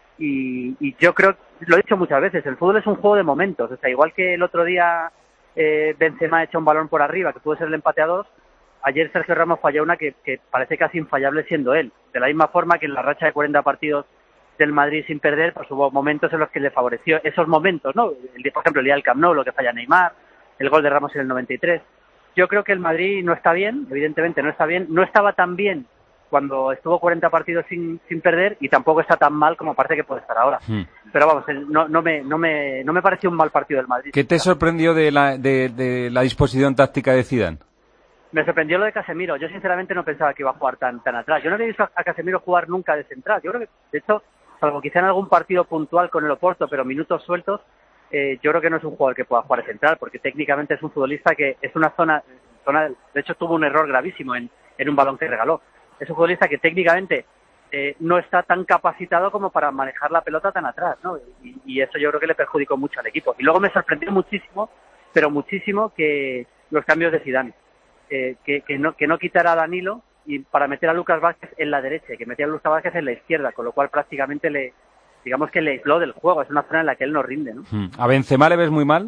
y yo creo, lo he dicho muchas veces, el fútbol es un juego de momentos. O sea, igual que el otro día Benzema echa un balón por arriba, que pudo ser el empate a 2, ayer Sergio Ramos falló una que parece casi infallable siendo él. De la misma forma que en la racha de 40 partidos del Madrid sin perder, pues hubo momentos en los que le favoreció esos momentos, ¿no? Por ejemplo, el día del Camp Nou, lo que falla Neymar, el gol de Ramos en el 93. Yo creo que el Madrid no está bien, evidentemente no está bien, no estaba tan bien cuando estuvo 40 partidos sin perder, y tampoco está tan mal como parece que puede estar ahora. Pero vamos, no me pareció un mal partido del Madrid. ¿Qué te sorprendió de la disposición táctica de Zidane? Me sorprendió lo de Casemiro. Yo sinceramente no pensaba que iba a jugar tan atrás. Yo no había visto a Casemiro jugar nunca de central. Yo creo que, de hecho, salvo quizá en algún partido puntual con el Oporto, pero minutos sueltos, yo creo que no es un jugador que pueda jugar de central, porque técnicamente es un futbolista que es una zona, de hecho tuvo un error gravísimo en un balón que regaló. Es un futbolista que técnicamente no está tan capacitado como para manejar la pelota tan atrás, ¿no? Y eso yo creo que le perjudicó mucho al equipo. Y luego me sorprendió muchísimo, pero muchísimo, que los cambios de Zidane. Que no quitara a Danilo y para meter a Lucas Vázquez en la derecha, y que metiera a Lucas Vázquez en la izquierda, con lo cual prácticamente le aisló del juego. Es una zona en la que él no rinde, ¿no? ¿A Benzema le ves muy mal?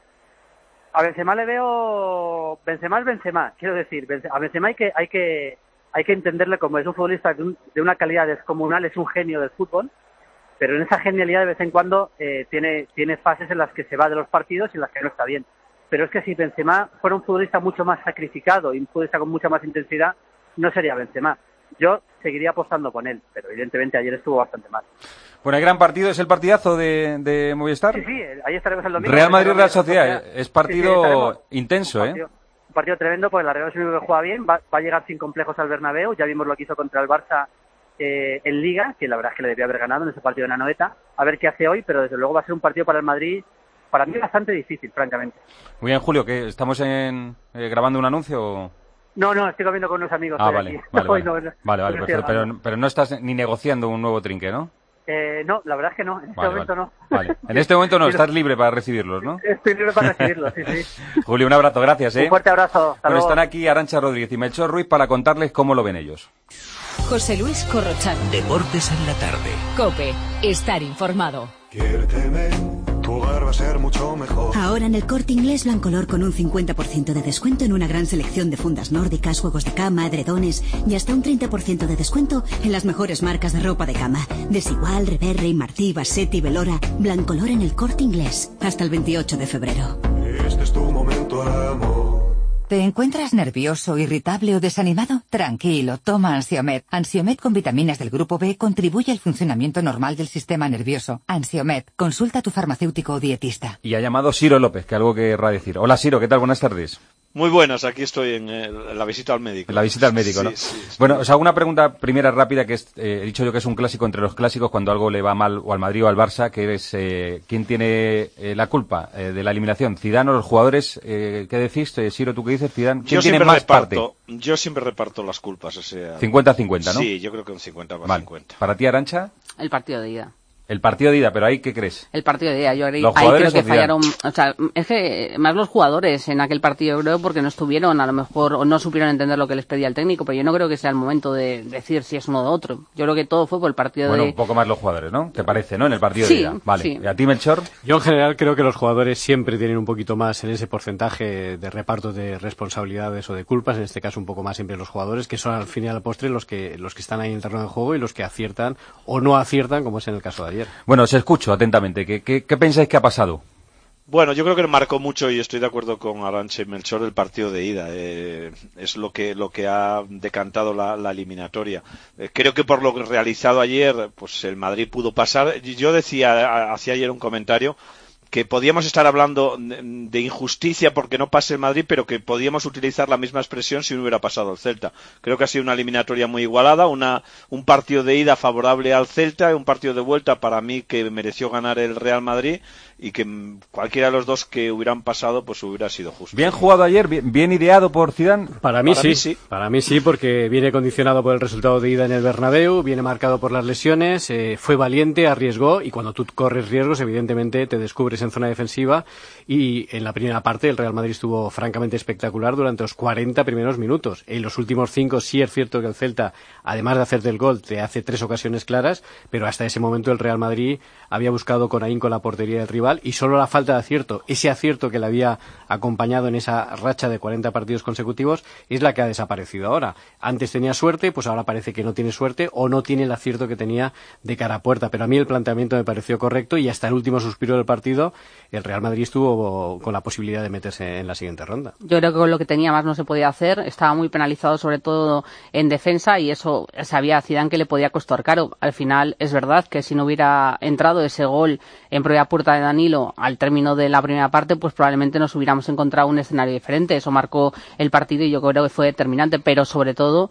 A Benzema le veo... Benzema es Benzema, quiero decir. A Benzema hay que entenderle como es un futbolista de una calidad descomunal, es un genio del fútbol, pero en esa genialidad de vez en cuando tiene fases en las que se va de los partidos y en las que no está bien. Pero es que si Benzema fuera un futbolista mucho más sacrificado y un futbolista con mucha más intensidad, no sería Benzema. Yo seguiría apostando con él, pero evidentemente ayer estuvo bastante mal. Bueno, el gran partido es el partidazo de Movistar. Sí, ahí estaremos el domingo. Real Madrid-Real Sociedad, es partido intenso, Un partido tremendo, porque la Real es el único que juega bien, va a llegar sin complejos al Bernabéu. Ya vimos lo que hizo contra el Barça en Liga, que la verdad es que le debía haber ganado en ese partido en Anoeta. A ver qué hace hoy, pero desde luego va a ser un partido para el Madrid, para mí bastante difícil, francamente. Muy bien, Julio, ¿qué estamos grabando un anuncio o...? No, estoy comiendo con unos amigos. Vale, pero no estás ni negociando un nuevo trinque, ¿no? No, la verdad es que no, en este momento no. Vale. En este momento no, estás libre para recibirlos, ¿no? Estoy libre para recibirlos, sí. Julio, un abrazo, gracias, Un fuerte abrazo, hasta luego. Están aquí Arantxa Rodríguez y Melchor Ruiz para contarles cómo lo ven ellos. José Luis Corrochano. Deportes en la tarde. COPE, estar informado. Quiérteme, tu hogar va a ser mucho mejor. Ahora en el Corte Inglés Blancolor con un 50% de descuento en una gran selección de fundas nórdicas, juegos de cama, edredones y hasta un 30% de descuento en las mejores marcas de ropa de cama. Desigual, Reverrey, Martí, Bassetti, Velora. Blancolor en el Corte Inglés hasta el 28 de febrero. Este es tu momento, amor. ¿Te encuentras nervioso, irritable o desanimado? Tranquilo, toma Ansiomed. Ansiomed con vitaminas del grupo B contribuye al funcionamiento normal del sistema nervioso. Ansiomed, consulta a tu farmacéutico o dietista. Y ha llamado Siro López, que algo querrá decir. Hola Siro, ¿qué tal? Buenas tardes. Muy buenas, aquí estoy en la visita al médico. La visita al médico, ¿no? Sí, bueno, os hago una pregunta primera rápida, que he dicho yo que es un clásico entre los clásicos cuando algo le va mal o al Madrid o al Barça, que es ¿quién tiene la culpa de la eliminación? ¿Zidane o los jugadores? ¿Qué decís? Siro, ¿tú qué dices? ¿Zidane? ¿Quién tiene más parte? Yo siempre reparto las culpas. O sea, 50-50, ¿no? Sí, yo creo que un 50 más vale. 50. ¿Para ti, Arantxa? El partido de ida. El partido de ida, pero ahí, ¿qué crees? El partido de ida, yo ahí creo que fallaron, o sea, es que más los jugadores en aquel partido, creo, porque no estuvieron, a lo mejor, o no supieron entender lo que les pedía el técnico, pero yo no creo que sea el momento de decir si es uno o otro. Yo creo que todo fue por el partido un poco más los jugadores, ¿no? ¿Te parece, no? En el partido de ida. Vale. Sí. ¿Y a ti, Melchor? Yo, en general, creo que los jugadores siempre tienen un poquito más en ese porcentaje de reparto de responsabilidades o de culpas, en este caso un poco más siempre los jugadores, que son al fin y al postre los que están ahí en el terreno de juego y los que aciertan o no aciertan, como es en el caso de ayer. Bueno, se escucha atentamente. ¿Qué pensáis que ha pasado? Bueno, yo creo que marcó mucho, y estoy de acuerdo con Arantxa y Melchor, el partido de ida. Es lo que ha decantado la eliminatoria. Creo que por lo realizado ayer, pues el Madrid pudo pasar. Yo hacía ayer un comentario podíamos estar hablando de injusticia porque no pase el Madrid, pero que podíamos utilizar la misma expresión si no hubiera pasado el Celta. Creo que ha sido una eliminatoria muy igualada, un partido de ida favorable al Celta y un partido de vuelta para mí que mereció ganar el Real Madrid, y que cualquiera de los dos que hubieran pasado pues hubiera sido justo. Bien jugado ayer, bien ideado por Zidane. Para mí sí, porque viene condicionado por el resultado de ida en el Bernabéu, viene marcado por las lesiones, fue valiente, arriesgó, y cuando tú corres riesgos evidentemente te descubres en zona defensiva, y en la primera parte el Real Madrid estuvo francamente espectacular durante los 40 primeros minutos. En los últimos 5 sí es cierto que el Celta, además de hacerte el gol, te hace 3 ocasiones claras, pero hasta ese momento el Real Madrid había buscado con ahínco la portería del rival, y solo la falta de acierto, ese acierto que le había acompañado en esa racha de 40 partidos consecutivos, es la que ha desaparecido ahora. Antes tenía suerte, pues ahora parece que no tiene suerte o no tiene el acierto que tenía de cara a puerta, pero a mí el planteamiento me pareció correcto, y hasta el último suspiro del partido el Real Madrid estuvo con la posibilidad de meterse en la siguiente ronda. Yo creo que con lo que tenía más no se podía hacer, estaba muy penalizado sobre todo en defensa, y eso sabía Zidane que le podía costar caro. Al final es verdad que si no hubiera entrado ese gol en propia puerta de Danilo al término de la primera parte, pues probablemente nos hubiéramos encontrado un escenario diferente. Eso marcó el partido y yo creo que fue determinante, pero sobre todo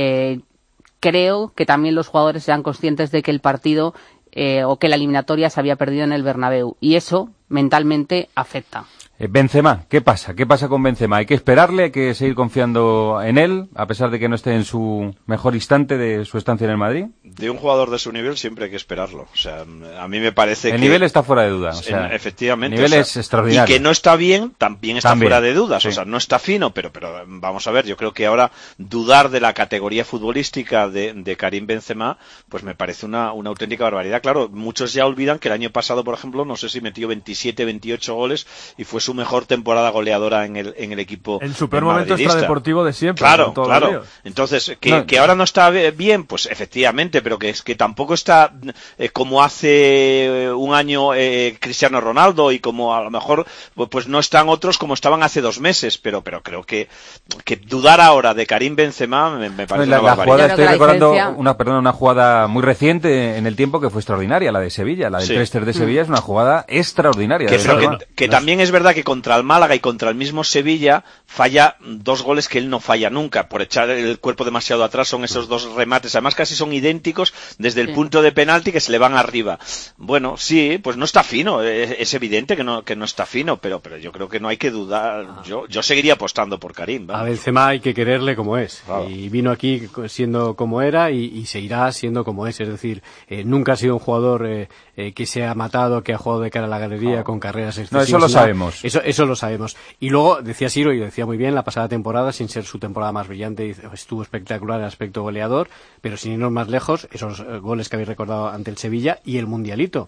creo que también los jugadores sean conscientes de que el partido o que la eliminatoria se había perdido en el Bernabéu, y eso mentalmente afecta. Benzema, ¿qué pasa? ¿Qué pasa con Benzema? ¿Hay que esperarle? ¿Hay que seguir confiando en él, a pesar de que no esté en su mejor instante de su estancia en el Madrid? De un jugador de su nivel siempre hay que esperarlo. O sea, a mí me parece que... El nivel está fuera de duda. O sea, efectivamente. El nivel es extraordinario. Y que no está bien, también está fuera de dudas. Sí. O sea, no está fino, pero vamos a ver, yo creo que ahora dudar de la categoría futbolística de Karim Benzema, pues me parece una auténtica barbaridad. Claro, muchos ya olvidan que el año pasado, por ejemplo, no sé si metió 27, 28 goles y fue su mejor temporada goleadora en el equipo. En su peor momento extradeportivo de siempre. Claro, claro. Entonces, que ahora no está bien, pues efectivamente, pero que es que tampoco está como hace un año Cristiano Ronaldo, y como a lo mejor pues no están otros como estaban hace 2 meses, pero creo que dudar ahora de Karim Benzema me parece una barbaridad. Estoy recordando una jugada muy reciente en el tiempo que fue extraordinaria, la de Sevilla, la del 3-3 de Sevilla, es una jugada extraordinaria. Que también es verdad que contra el Málaga y contra el mismo Sevilla falla 2 goles que él no falla nunca, por echar el cuerpo demasiado atrás. Son esos 2 remates, además casi son idénticos desde el punto de penalti, que se le van arriba. Bueno, sí, pues no está fino, es evidente que no está fino, pero yo creo que no hay que dudar. Yo seguiría apostando por Karim. A Benzema hay que quererle como es, y vino aquí siendo como era y seguirá siendo como es decir, nunca ha sido un jugador que se ha matado, que ha jugado de cara a la galería con carreras excesivas. No, eso lo sabemos. Eso lo sabemos. Y luego decía Siro, y decía muy bien, la pasada temporada, sin ser su temporada más brillante, estuvo espectacular en aspecto goleador, pero sin irnos más lejos, esos goles que habéis recordado ante el Sevilla y el Mundialito.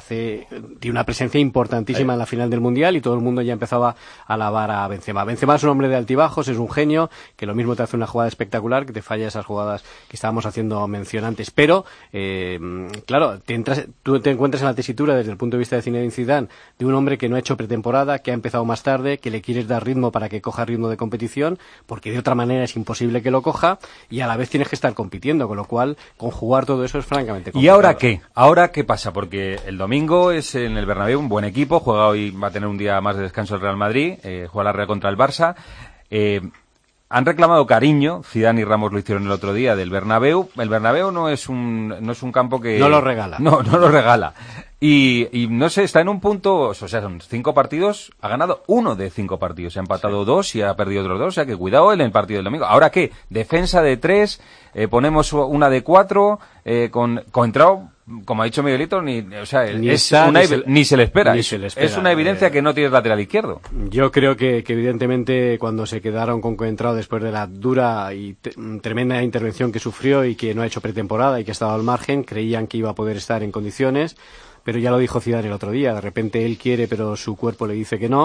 Tiene una presencia importantísima en la final del Mundial, y todo el mundo ya empezaba a alabar a Benzema. Benzema es un hombre de altibajos, es un genio, que lo mismo te hace una jugada espectacular, que te falla esas jugadas que estábamos haciendo mención antes. Pero, claro, tú te encuentras en la tesitura, desde el punto de vista de Zinedine Zidane, de un hombre que no ha hecho pretemporada, que ha empezado más tarde, que le quieres dar ritmo para que coja ritmo de competición, porque de otra manera es imposible que lo coja, y a la vez tienes que estar compitiendo, con lo cual conjugar todo eso es francamente complicado. ¿Y ahora qué? ¿Ahora qué pasa? Porque el domingo es en el Bernabéu un buen equipo, juega hoy, va a tener un día más de descanso el Real Madrid, juega la Real contra el Barça. Han reclamado cariño, Zidane y Ramos lo hicieron el otro día, del Bernabéu. El Bernabéu no es un campo que... No lo regala. No lo regala. Y no sé, está en un punto, o sea, son 5 partidos, ha ganado 1 de 5 partidos, se ha empatado 2 y ha perdido otros 2, o sea que cuidado en el partido del domingo. ¿Ahora qué? Defensa de 3, ponemos una de 4, con Contrao, como ha dicho Miguelito, ni se le espera. Es una evidencia que no tienes lateral izquierdo. Yo creo que evidentemente cuando se quedaron con Contrao después de la dura y tremenda intervención que sufrió y que no ha hecho pretemporada y que ha estado al margen, creían que iba a poder estar en condiciones. Pero ya lo dijo Zidane el otro día, de repente él quiere pero su cuerpo le dice que no,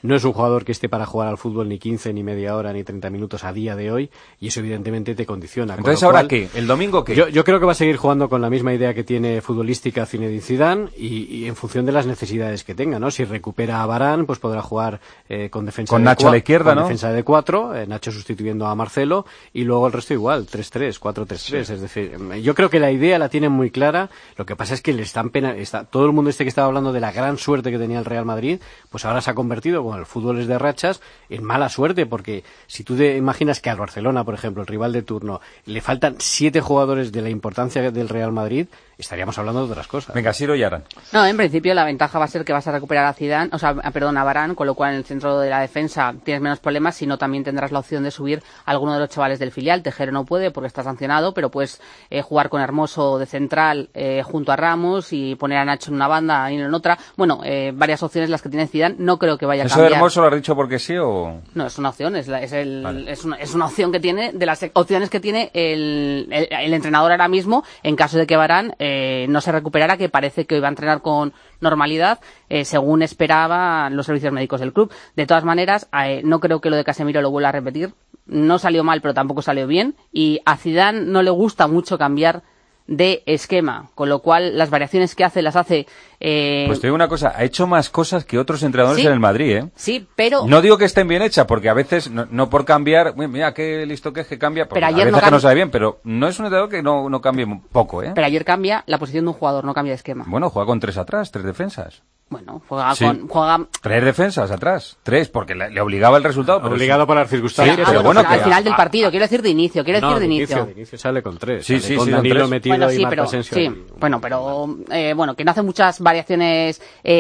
no es un jugador que esté para jugar al fútbol ni 15, ni media hora, ni 30 minutos a día de hoy, y eso evidentemente te condiciona. Entonces, ¿ahora qué? ¿El domingo qué? Yo creo que va a seguir jugando con la misma idea que tiene futbolística Zinedine Zidane y en función de las necesidades que tenga, ¿no? Si recupera a Varane, pues podrá jugar con defensa con Nacho a la izquierda, ¿no? Defensa de 4, Nacho sustituyendo a Marcelo, y luego el resto igual, 3-3, 4-3-3. Sí. Es decir, yo creo que la idea la tienen muy clara. Lo que pasa es que le están todo el mundo que estaba hablando de la gran suerte que tenía el Real Madrid, pues ahora se ha convertido, como el fútbol es de rachas, en mala suerte, porque si tú te imaginas que al Barcelona, por ejemplo, el rival de turno, le faltan 7 jugadores de la importancia del Real Madrid, estaríamos hablando de otras cosas. Venga, Siro y Aran. No, en principio la ventaja va a ser que vas a recuperar a Zidane, a Varane, con lo cual en el centro de la defensa tienes menos problemas, sino también tendrás la opción de subir a alguno de los chavales del filial. Tejero no puede porque está sancionado, pero puedes jugar con Hermoso de central junto a Ramos y poner a Nacho en una banda y en otra. Bueno, varias opciones las que tiene Zidane. No creo que vaya a cambiar. ¿Eso de Hermoso lo has dicho porque sí o...? No, es una opción, es una opción que tiene, de las opciones que tiene el entrenador ahora mismo, en caso de que Varane no se recuperara, que parece que hoy va a entrenar con normalidad, según esperaban los servicios médicos del club. De todas maneras, no creo que lo de Casemiro lo vuelva a repetir. No salió mal, pero tampoco salió bien, y a Zidane no le gusta mucho cambiar de esquema, con lo cual las variaciones que hace las hace... Pues te digo una cosa, ha hecho más cosas que otros entrenadores ¿Sí? en el Madrid, ¿eh? Sí, pero... No digo que estén bien hechas, porque a veces, no por cambiar, mira qué listo que es que cambia, porque pero a veces que no sabe bien, pero no es un entrenador que no cambie poco, ¿eh? Pero ayer cambia la posición de un jugador, no cambia de esquema. Bueno, juega con 3 atrás, 3 defensas. Bueno, juega... 3 defensas atrás, 3, porque le obligaba el resultado. Pero obligado por las circunstancias. Sí, pero bueno, al final del partido, quiero decir de inicio. De inicio sale con 3. Sí, con Danilo metido y Marco Asensio. Sí, bueno, pero que no hace muchas variaciones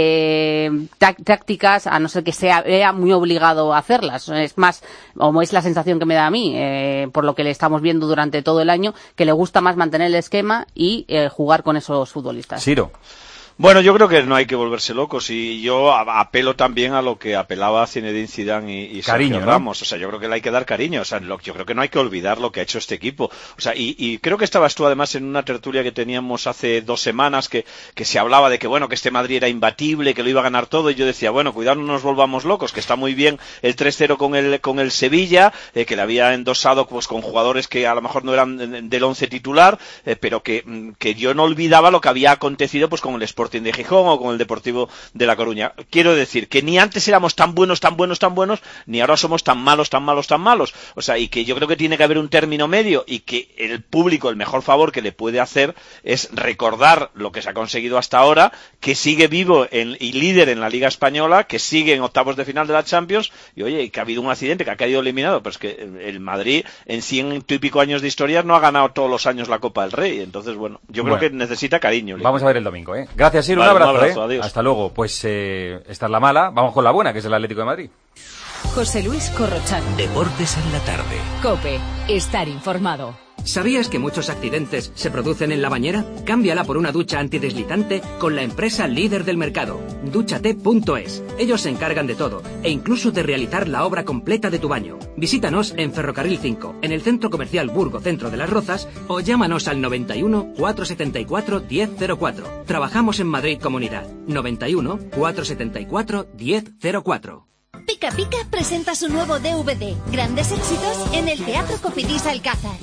tácticas, a no ser que sea muy obligado a hacerlas. Es más, como es la sensación que me da a mí, por lo que le estamos viendo durante todo el año, que le gusta más mantener el esquema y jugar con esos futbolistas. Siro. Bueno, yo creo que no hay que volverse locos, y yo apelo también a lo que apelaba Zinedine Zidane y cariño, Sergio Ramos. ¿No? O sea, yo creo que le hay que dar cariño. O sea, yo creo que no hay que olvidar lo que ha hecho este equipo. O sea, y creo que estabas tú además en una tertulia que teníamos hace 2 semanas que se hablaba de que bueno, que este Madrid era imbatible, que lo iba a ganar todo, y yo decía, bueno, cuidado, no nos volvamos locos, que está muy bien el 3-0 con el Sevilla, que le había endosado pues con jugadores que a lo mejor no eran del 11 titular, pero que yo no olvidaba lo que había acontecido pues con el Sporting de Gijón o con el Deportivo de La Coruña. Quiero decir que ni antes éramos tan buenos, ni ahora somos tan malos. O sea, y que yo creo que tiene que haber un término medio, y que el público, el mejor favor que le puede hacer es recordar lo que se ha conseguido hasta ahora, que sigue vivo y líder en la Liga Española, que sigue en octavos de final de la Champions, y oye, que ha habido un accidente, que ha caído eliminado, pero es que el Madrid en 100 y pico años de historia no ha ganado todos los años la Copa del Rey. Entonces, bueno, yo creo que necesita cariño. Vamos a ver el domingo, ¿eh? Gracias, Siro. Vale, un abrazo, adiós. Hasta luego. Pues esta es la mala, vamos con la buena, que es el Atlético de Madrid. José Luis Corrochano. Deportes en la tarde. COPE. Estar informado. ¿Sabías que muchos accidentes se producen en la bañera? Cámbiala por una ducha antideslizante con la empresa líder del mercado, Dúchate.es. Ellos se encargan de todo, e incluso de realizar la obra completa de tu baño. Visítanos en Ferrocarril 5, en el Centro Comercial Burgo Centro de las Rozas, o llámanos al 91 474 1004. Trabajamos en Madrid Comunidad. 91 474 1004. Pica Pica presenta su nuevo DVD, Grandes Éxitos, en el Teatro Cofidis Alcázar.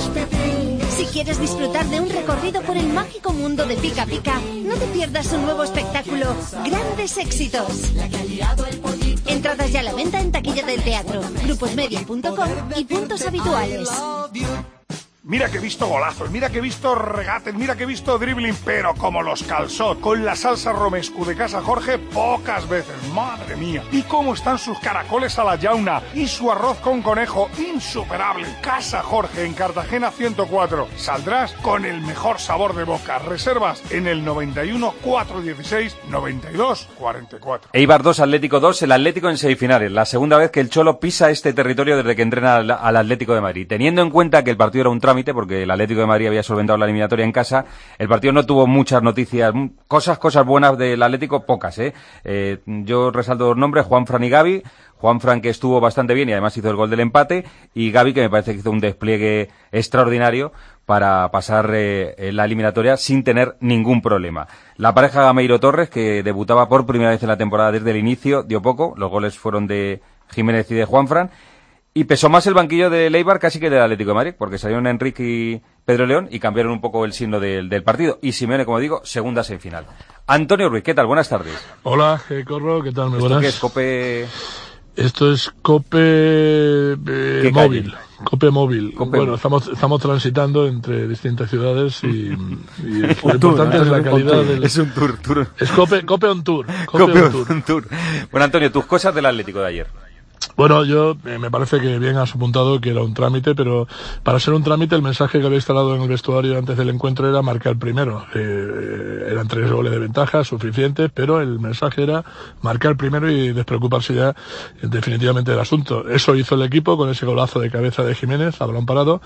Si quieres disfrutar de un recorrido por el mágico mundo de Pica Pica, no te pierdas su nuevo espectáculo, Grandes Éxitos. Entradas ya a la venta en taquilla del teatro, gruposmedia.com y puntos habituales. Mira que he visto golazos, mira que he visto regates, mira que he visto dribbling, pero como los calzot, con la salsa romescu de Casa Jorge, pocas veces, madre mía. Y cómo están sus caracoles a la yauna y su arroz con conejo, insuperable. Casa Jorge, en Cartagena 104. Saldrás con el mejor sabor de boca. Reservas en el 91 416 92 44. Eibar 2, Atlético 2, el Atlético en semifinales. La segunda vez que el Cholo pisa este territorio desde que entrena al Atlético de Madrid. Teniendo en cuenta que el partido era un trámite, porque el Atlético de Madrid había solventado la eliminatoria en casa, el partido no tuvo muchas noticias, cosas buenas del Atlético, pocas, Yo resalto los nombres: Juanfran y Gavi. Juanfran, que estuvo bastante bien y además hizo el gol del empate, y Gavi, que me parece que hizo un despliegue extraordinario para pasar la eliminatoria sin tener ningún problema. La pareja Gameiro-Torres, que debutaba por primera vez en la temporada desde el inicio, dio poco, los goles fueron de Jiménez y de Juanfran, y pesó más el banquillo del Eibar casi que del Atlético de Madrid, porque salieron Enrique y Pedro León y cambiaron un poco el signo del partido. Y Simeone, como digo, segunda semifinal. Antonio Ruiz, ¿qué tal? Buenas tardes. Hola, Corro, ¿qué tal? Muy buenas. ¿Esto qué es? ¿Cope? Esto es Cope móvil. Cope móvil. Cope. Bueno, estamos transitando entre distintas ciudades y lo importante es la calidad del... Es un tour. Es Cope on Tour. Cope on Tour. Bueno, Antonio, tus cosas del Atlético de ayer. Bueno, yo me parece que bien has apuntado que era un trámite, pero para ser un trámite el mensaje que había instalado en el vestuario antes del encuentro era marcar primero. Eran 3 goles de ventaja, suficientes, pero el mensaje era marcar primero y despreocuparse ya definitivamente del asunto. Eso hizo el equipo con ese golazo de cabeza de Jiménez, a balón parado,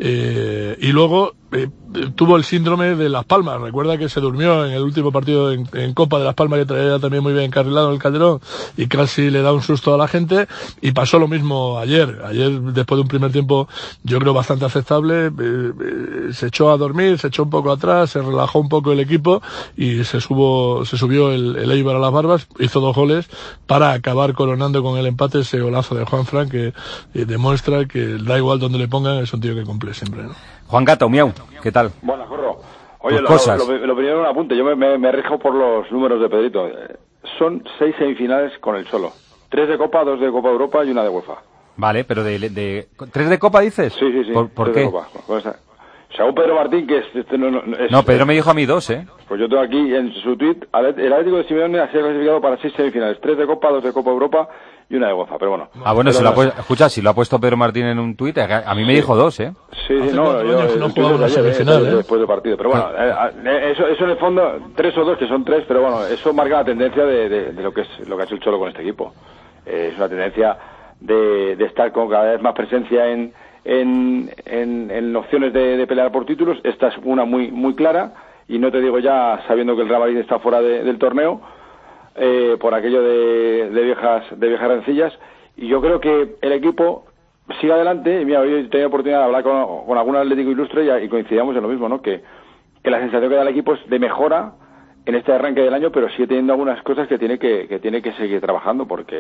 y luego tuvo el síndrome de Las Palmas. Recuerda que se durmió en el último partido en Copa de Las Palmas, que traía también muy bien encarrilado en el Calderón, y casi le da un susto a la gente. Y pasó lo mismo ayer. Ayer, después de un primer tiempo, yo creo bastante aceptable, se echó a dormir, se echó un poco atrás, se relajó un poco el equipo y se subió el Eibar a las barbas, hizo 2 goles para acabar coronando con el empate ese golazo de Juanfran, que demuestra que da igual donde le pongan, es un tío que cumple siempre, ¿no? Juan Gato, miau, ¿qué tal? Buenas, Corro. Oye, lo primero un apunte, yo me rijo por los números de Pedrito. Son 6 semifinales con el Cholo. 3 de Copa, 2 de Copa Europa y 1 de UEFA. Vale, pero de 3 de Copa dices. Sí. ¿Por qué? Según Pedro Martín, que no, Pedro me dijo a mí 2, ¿eh? Pues yo tengo aquí en su tuit, el Atlético de Simeone ha sido clasificado para 6 semifinales, 3 de Copa, 2 de Copa Europa y 1 de UEFA, pero bueno. Ah, bueno, si lo ha puesto Pedro Martín en un tuit, a mí me dijo 2, ¿eh? Sí, no jugaba una semifinal, después del partido, pero bueno, eso en el fondo, 3 o 2, que son 3, pero bueno, eso marca la tendencia de lo que ha hecho el Cholo con este equipo. Es una tendencia de estar con cada vez más presencia en opciones de pelear por títulos. Esta es una muy clara, y no te digo ya sabiendo que el Real Madrid está fuera del torneo por aquello de viejas rencillas, y yo creo que el equipo sigue adelante. Y mira, hoy he tenido oportunidad de hablar con algún atlético ilustre y coincidíamos en lo mismo, ¿no? Que la sensación que da el equipo es de mejora en este arranque del año, pero sigue teniendo algunas cosas que tiene que seguir trabajando, porque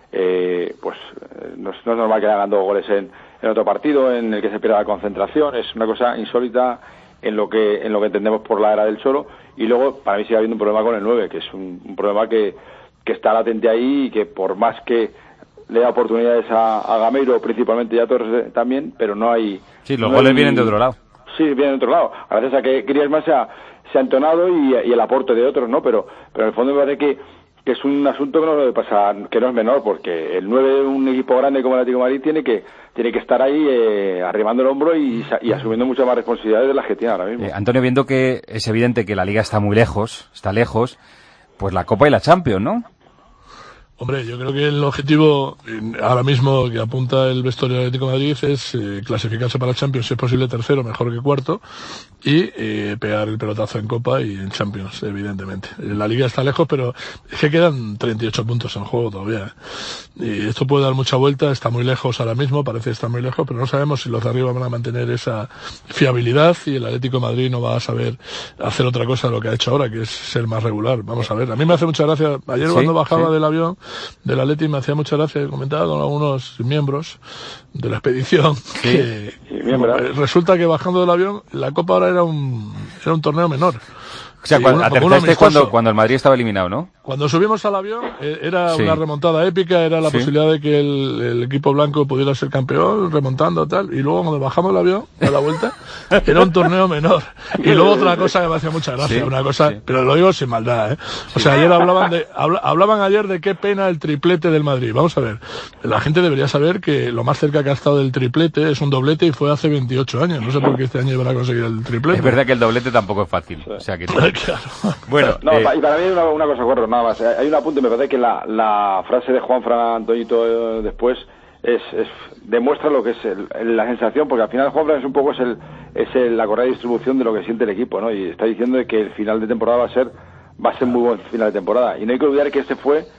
no es normal que hagan 2 goles en otro partido en el que se pierda la concentración. Es una cosa insólita en lo que entendemos por la era del Cholo. Y luego para mí sigue habiendo un problema con el 9, que es un problema que está latente ahí, y que por más que le da oportunidades a Gameiro principalmente y a Torres también, pero no hay... Sí, los goles vienen de otro lado. Sí, vienen de otro lado, gracias a que Griezmann se ha entonado y el aporte de otros, ¿no? Pero en el fondo me parece que es un asunto que no es menor, porque el 9 de un equipo grande como el Atlético de Madrid tiene que estar ahí arrimando el hombro y asumiendo muchas más responsabilidades de las que tiene ahora mismo. Antonio, viendo que es evidente que la Liga está muy lejos, pues la Copa y la Champions, ¿no? Hombre, yo creo que el objetivo ahora mismo que apunta el vestuario del Atlético de Madrid es clasificarse para Champions, si es posible tercero, mejor que cuarto, y pegar el pelotazo en Copa y en Champions, evidentemente. La Liga está lejos, pero es que quedan 38 puntos en juego todavía, y esto puede dar mucha vuelta. Está muy lejos ahora mismo, parece que está muy lejos, pero no sabemos si los de arriba van a mantener esa fiabilidad, y el Atlético de Madrid no va a saber hacer otra cosa de lo que ha hecho ahora, que es ser más regular. Vamos a ver, a mí me hace mucha gracia, ayer cuando bajaba del avión del Atleti me hacía mucha gracia, comentaba con algunos miembros de la expedición que resulta que bajando del avión la Copa ahora era un torneo menor. O sea, aterrizaste cuando el Madrid estaba eliminado, ¿no? Cuando subimos al avión era una remontada épica, era la posibilidad de que el equipo blanco pudiera ser campeón, remontando tal, y luego cuando bajamos el avión a la vuelta era un torneo menor. Y luego otra cosa que me hacía mucha gracia, pero lo digo sin maldad, ¿eh? O sea, ayer hablaban ayer de qué pena el triplete del Madrid. Vamos a ver, la gente debería saber que lo más cerca que ha estado del triplete es un doblete, y fue hace 28 años. No sé por qué este año van a conseguir el triplete. Es verdad que el doblete tampoco es fácil. O sea que claro. Bueno, y para mí una cosa, Corro, nada más. Hay un apunte, me parece que la frase de Juanfran Antoñito después demuestra lo que es la sensación, porque al final Juanfran es un poco la correcta distribución de lo que siente el equipo, ¿no? Y está diciendo que el final de temporada va a ser muy buen final de temporada. Y no hay que olvidar que este fue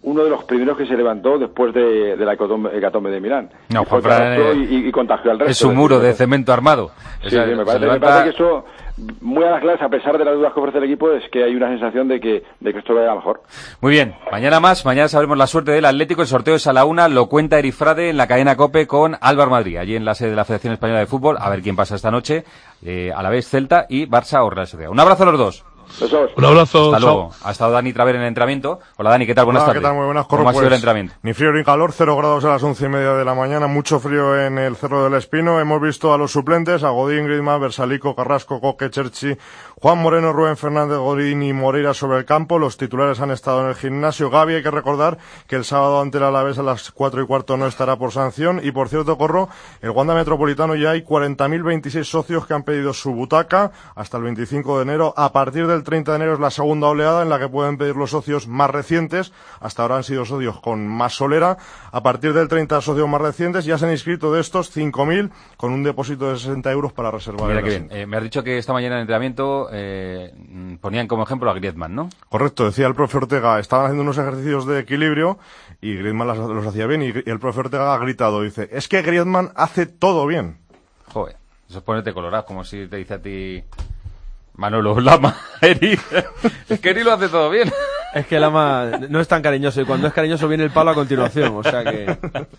uno de los primeros que se levantó después de la hecatombe de Milán. No, Juanfran y contagió al resto. Es su muro de cemento armado. Sí, me parece que eso, muy a las claras, a pesar de las dudas que ofrece el equipo, es que hay una sensación de que esto vaya mejor. Muy bien, mañana sabremos la suerte del Atlético. El sorteo es a la 1:00, lo cuenta Eric Frade en la cadena COPE con Álvaro Madrid, allí en la sede de la Federación Española de Fútbol. A ver quién pasa esta noche, a la vez Celta y Barça o Real Sociedad. Un abrazo a los dos. Un abrazo. Hasta luego. Ha estado Dani Traver en el entrenamiento. Hola Dani, ¿qué tal? Buenas tardes. ¿Qué tal? Muy buenas. ¿Cómo ha sido el entrenamiento? Ni frío ni calor, 0 grados a las 11:30 de la mañana, mucho frío en el Cerro del Espino. Hemos visto a los suplentes, a Godín, Griezmann, Versalico, Carrasco, Coque, Cherchi, Juan Moreno, Rubén Fernández, Godín y Moreira sobre el campo. Los titulares han estado en el gimnasio. Gavi, hay que recordar que el sábado ante el Alavés a las 4:15 no estará por sanción. Y por cierto, Corro, el Wanda Metropolitano ya hay 40.026 socios que han pedido su butaca hasta el 25 de enero. A partir del 30 de enero es la segunda oleada en la que pueden pedir los socios más recientes. Hasta ahora han sido socios con más solera. A partir del 30 socios más recientes ya se han inscrito de estos 5.000 con un depósito de 60 euros para reservar. Mira qué bien. Me has dicho que esta mañana en el entrenamiento ponían como ejemplo a Griezmann, ¿no? Correcto, decía el profe Ortega, estaban haciendo unos ejercicios de equilibrio y Griezmann los hacía bien y el profe Ortega ha gritado, dice, es que Griezmann hace todo bien. Joder, eso es ponerte colorado, como si te dice a ti Manolo Lama, Eri. Es que Eri lo hace todo bien. Es que Lama no es tan cariñoso y cuando es cariñoso viene el palo a continuación, o sea que...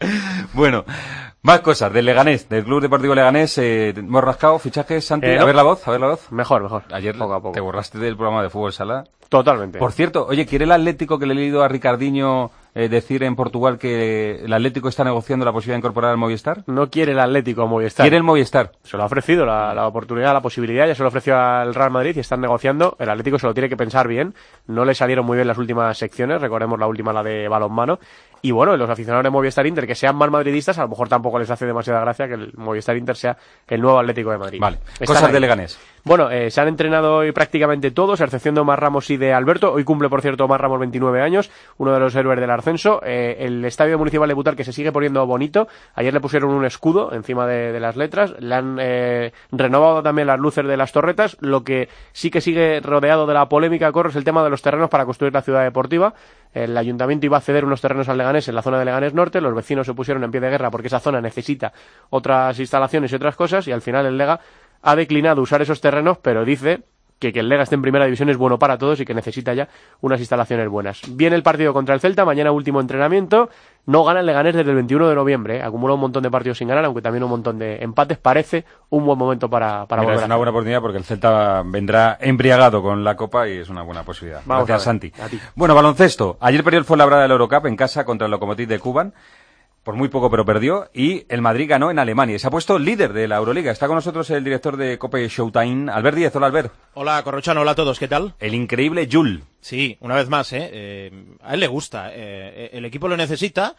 Bueno, más cosas del Leganés, del Club Deportivo Leganés. Hemos rascado fichajes, Santi. ¿No? A ver la voz. Mejor. Ayer poco a poco. Te borraste del programa de Fútbol Sala. Totalmente. Por cierto, oye, ¿quiere el Atlético, que le he leído a Ricardinho decir en Portugal que el Atlético está negociando la posibilidad de incorporar al Movistar? No quiere el Atlético Movistar. Quiere el Movistar. Se lo ha ofrecido la oportunidad, la posibilidad, ya se lo ofreció al Real Madrid y están negociando. El Atlético se lo tiene que pensar bien. No le salieron muy bien las últimas secciones, recordemos la última, la de balonmano. Y bueno, los aficionados de Movistar Inter, que sean más madridistas, a lo mejor tampoco les hace demasiada gracia que el Movistar Inter sea el nuevo Atlético de Madrid. Vale, cosas de Leganés. Bueno, se han entrenado hoy prácticamente todos, a excepción de Omar Ramos y de Alberto. Hoy cumple, por cierto, Omar Ramos 29 años, uno de los héroes del ascenso. El estadio municipal de Butar, que se sigue poniendo bonito. Ayer le pusieron un escudo encima de las letras. Le han renovado también las luces de las torretas. Lo que sí que sigue rodeado de la polémica, Corro, es el tema de los terrenos para construir la ciudad deportiva. El ayuntamiento iba a ceder unos terrenos al Leganés en la zona de Leganés Norte. Los vecinos se pusieron en pie de guerra porque esa zona necesita otras instalaciones y otras cosas. Y al final el Lega ha declinado usar esos terrenos, pero dice que el Lega esté en primera división es bueno para todos y que necesita ya unas instalaciones buenas. Viene el partido contra el Celta, mañana último entrenamiento. No gana el Leganés desde el 21 de noviembre. Acumula un montón de partidos sin ganar, aunque también un montón de empates. Parece un buen momento para volver. Es una buena oportunidad porque el Celta vendrá embriagado con la Copa y es una buena posibilidad. Vamos. Gracias, Santi. Bueno, baloncesto. Ayer perdió el Fuenlabrada del Eurocup en casa contra el Lokomotiv de Kuban. Por muy poco, pero perdió. Y el Madrid ganó en Alemania. Y se ha puesto líder de la Euroliga. Está con nosotros el director de COPE Showtime, Albert Díez. Hola, Albert. Hola, Corrochano. Hola a todos. ¿Qué tal? El increíble Jul. Sí, una vez más, a él le gusta. El equipo lo necesita.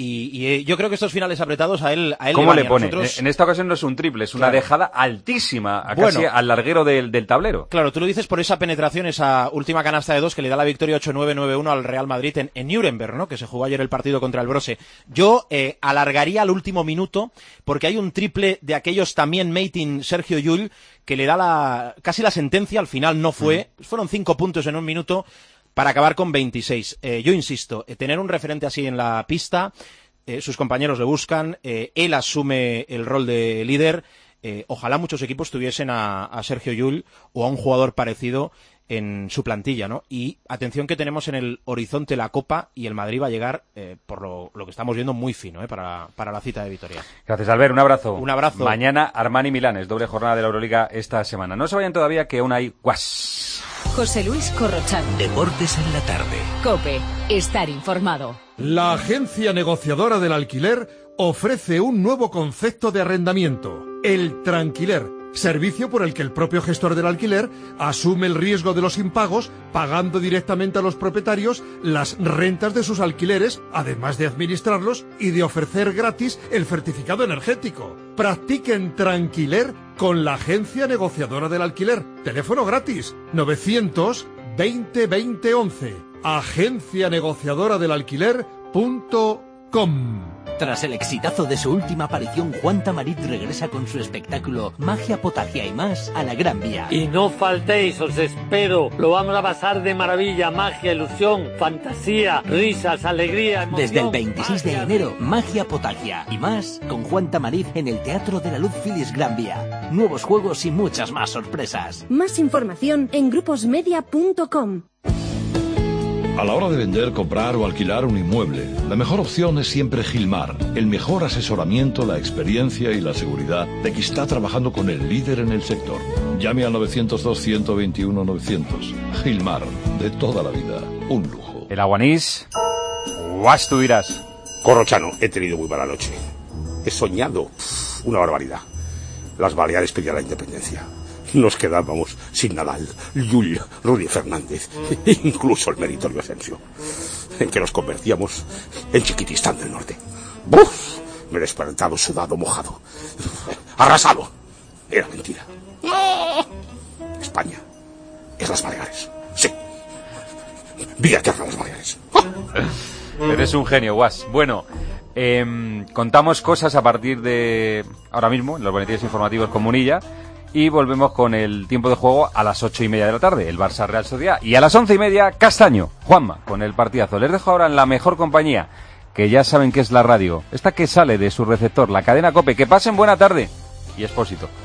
Y yo creo que estos finales apretados a él ¿Cómo le pone? Nosotros... En esta ocasión no es un triple, es una dejada altísima, casi al larguero del tablero. Claro, tú lo dices por esa penetración, esa última canasta de 2 que le da la victoria 8-9-9-1 al Real Madrid en Nuremberg, ¿no? Que se jugó ayer el partido contra el Brose. Yo alargaría al último minuto porque hay un triple de aquellos también made in Sergio Llull que le da casi la sentencia, al final no fue. Fueron 5 puntos en un minuto para acabar con 26. Yo insisto, tener un referente así en la pista, sus compañeros le buscan, él asume el rol de líder. Ojalá muchos equipos tuviesen a Sergio Llull o a un jugador parecido en su plantilla, ¿no? Y atención que tenemos en el horizonte la Copa y el Madrid va a llegar, por lo que estamos viendo, muy fino, para la cita de Vitoria. Gracias, Albert. Un abrazo. Un abrazo. Mañana Armani Milanes, doble jornada de la Euroliga esta semana. No se vayan todavía, que aún hay guas. José Luis Corrochano. Deportes en la tarde. COPE. Estar informado. La agencia negociadora del alquiler ofrece un nuevo concepto de arrendamiento, el tranquiler, servicio por el que el propio gestor del alquiler asume el riesgo de los impagos, pagando directamente a los propietarios las rentas de sus alquileres, además de administrarlos y de ofrecer gratis el certificado energético. Practiquen tranquiler con la agencia negociadora del alquiler. Teléfono gratis 920 20 11. Agencia negociadora del alquiler.com. www.juantamariz.com. Tras el exitazo de su última aparición, Juan Tamariz regresa con su espectáculo Magia, Potagia y más a la Gran Vía. Y no faltéis, os espero. Lo vamos a pasar de maravilla. Magia, ilusión, fantasía, risas, alegría, emoción. Desde el 26 de enero, Magia, Potagia y más con Juan Tamariz en el Teatro de la Luz Filis Gran Vía. Nuevos juegos y muchas más sorpresas. Más información en gruposmedia.com. A la hora de vender, comprar o alquilar un inmueble, la mejor opción es siempre Gilmar. El mejor asesoramiento, la experiencia y la seguridad de que está trabajando con el líder en el sector. Llame al 902-121-900. Gilmar, de toda la vida, un lujo. El Aguanís, guas tú dirás. Corrochano, he tenido muy mala noche. He soñado una barbaridad. Las Baleares pedían la independencia. Nos quedábamos sin Nadal, Llull, Rudy Fernández, incluso el meritorio Asensio, en que nos convertíamos en Chiquitistán del Norte. ¡Buf! Me he despertado sudado, mojado, arrasado. Era mentira. España es las Baleares. Sí. Vida eterna las Baleares. Eres un genio, Guas. Bueno, contamos cosas a partir de ahora mismo en los boletines informativos con Munilla. Y volvemos con el tiempo de juego a las 8:30 de la tarde, el Barça Real Sociedad. Y a las 11:30, Castaño, Juanma, con el partidazo. Les dejo ahora en la mejor compañía, que ya saben que es la radio. Esta que sale de su receptor, la cadena COPE. Que pasen buena tarde. Y Expósito.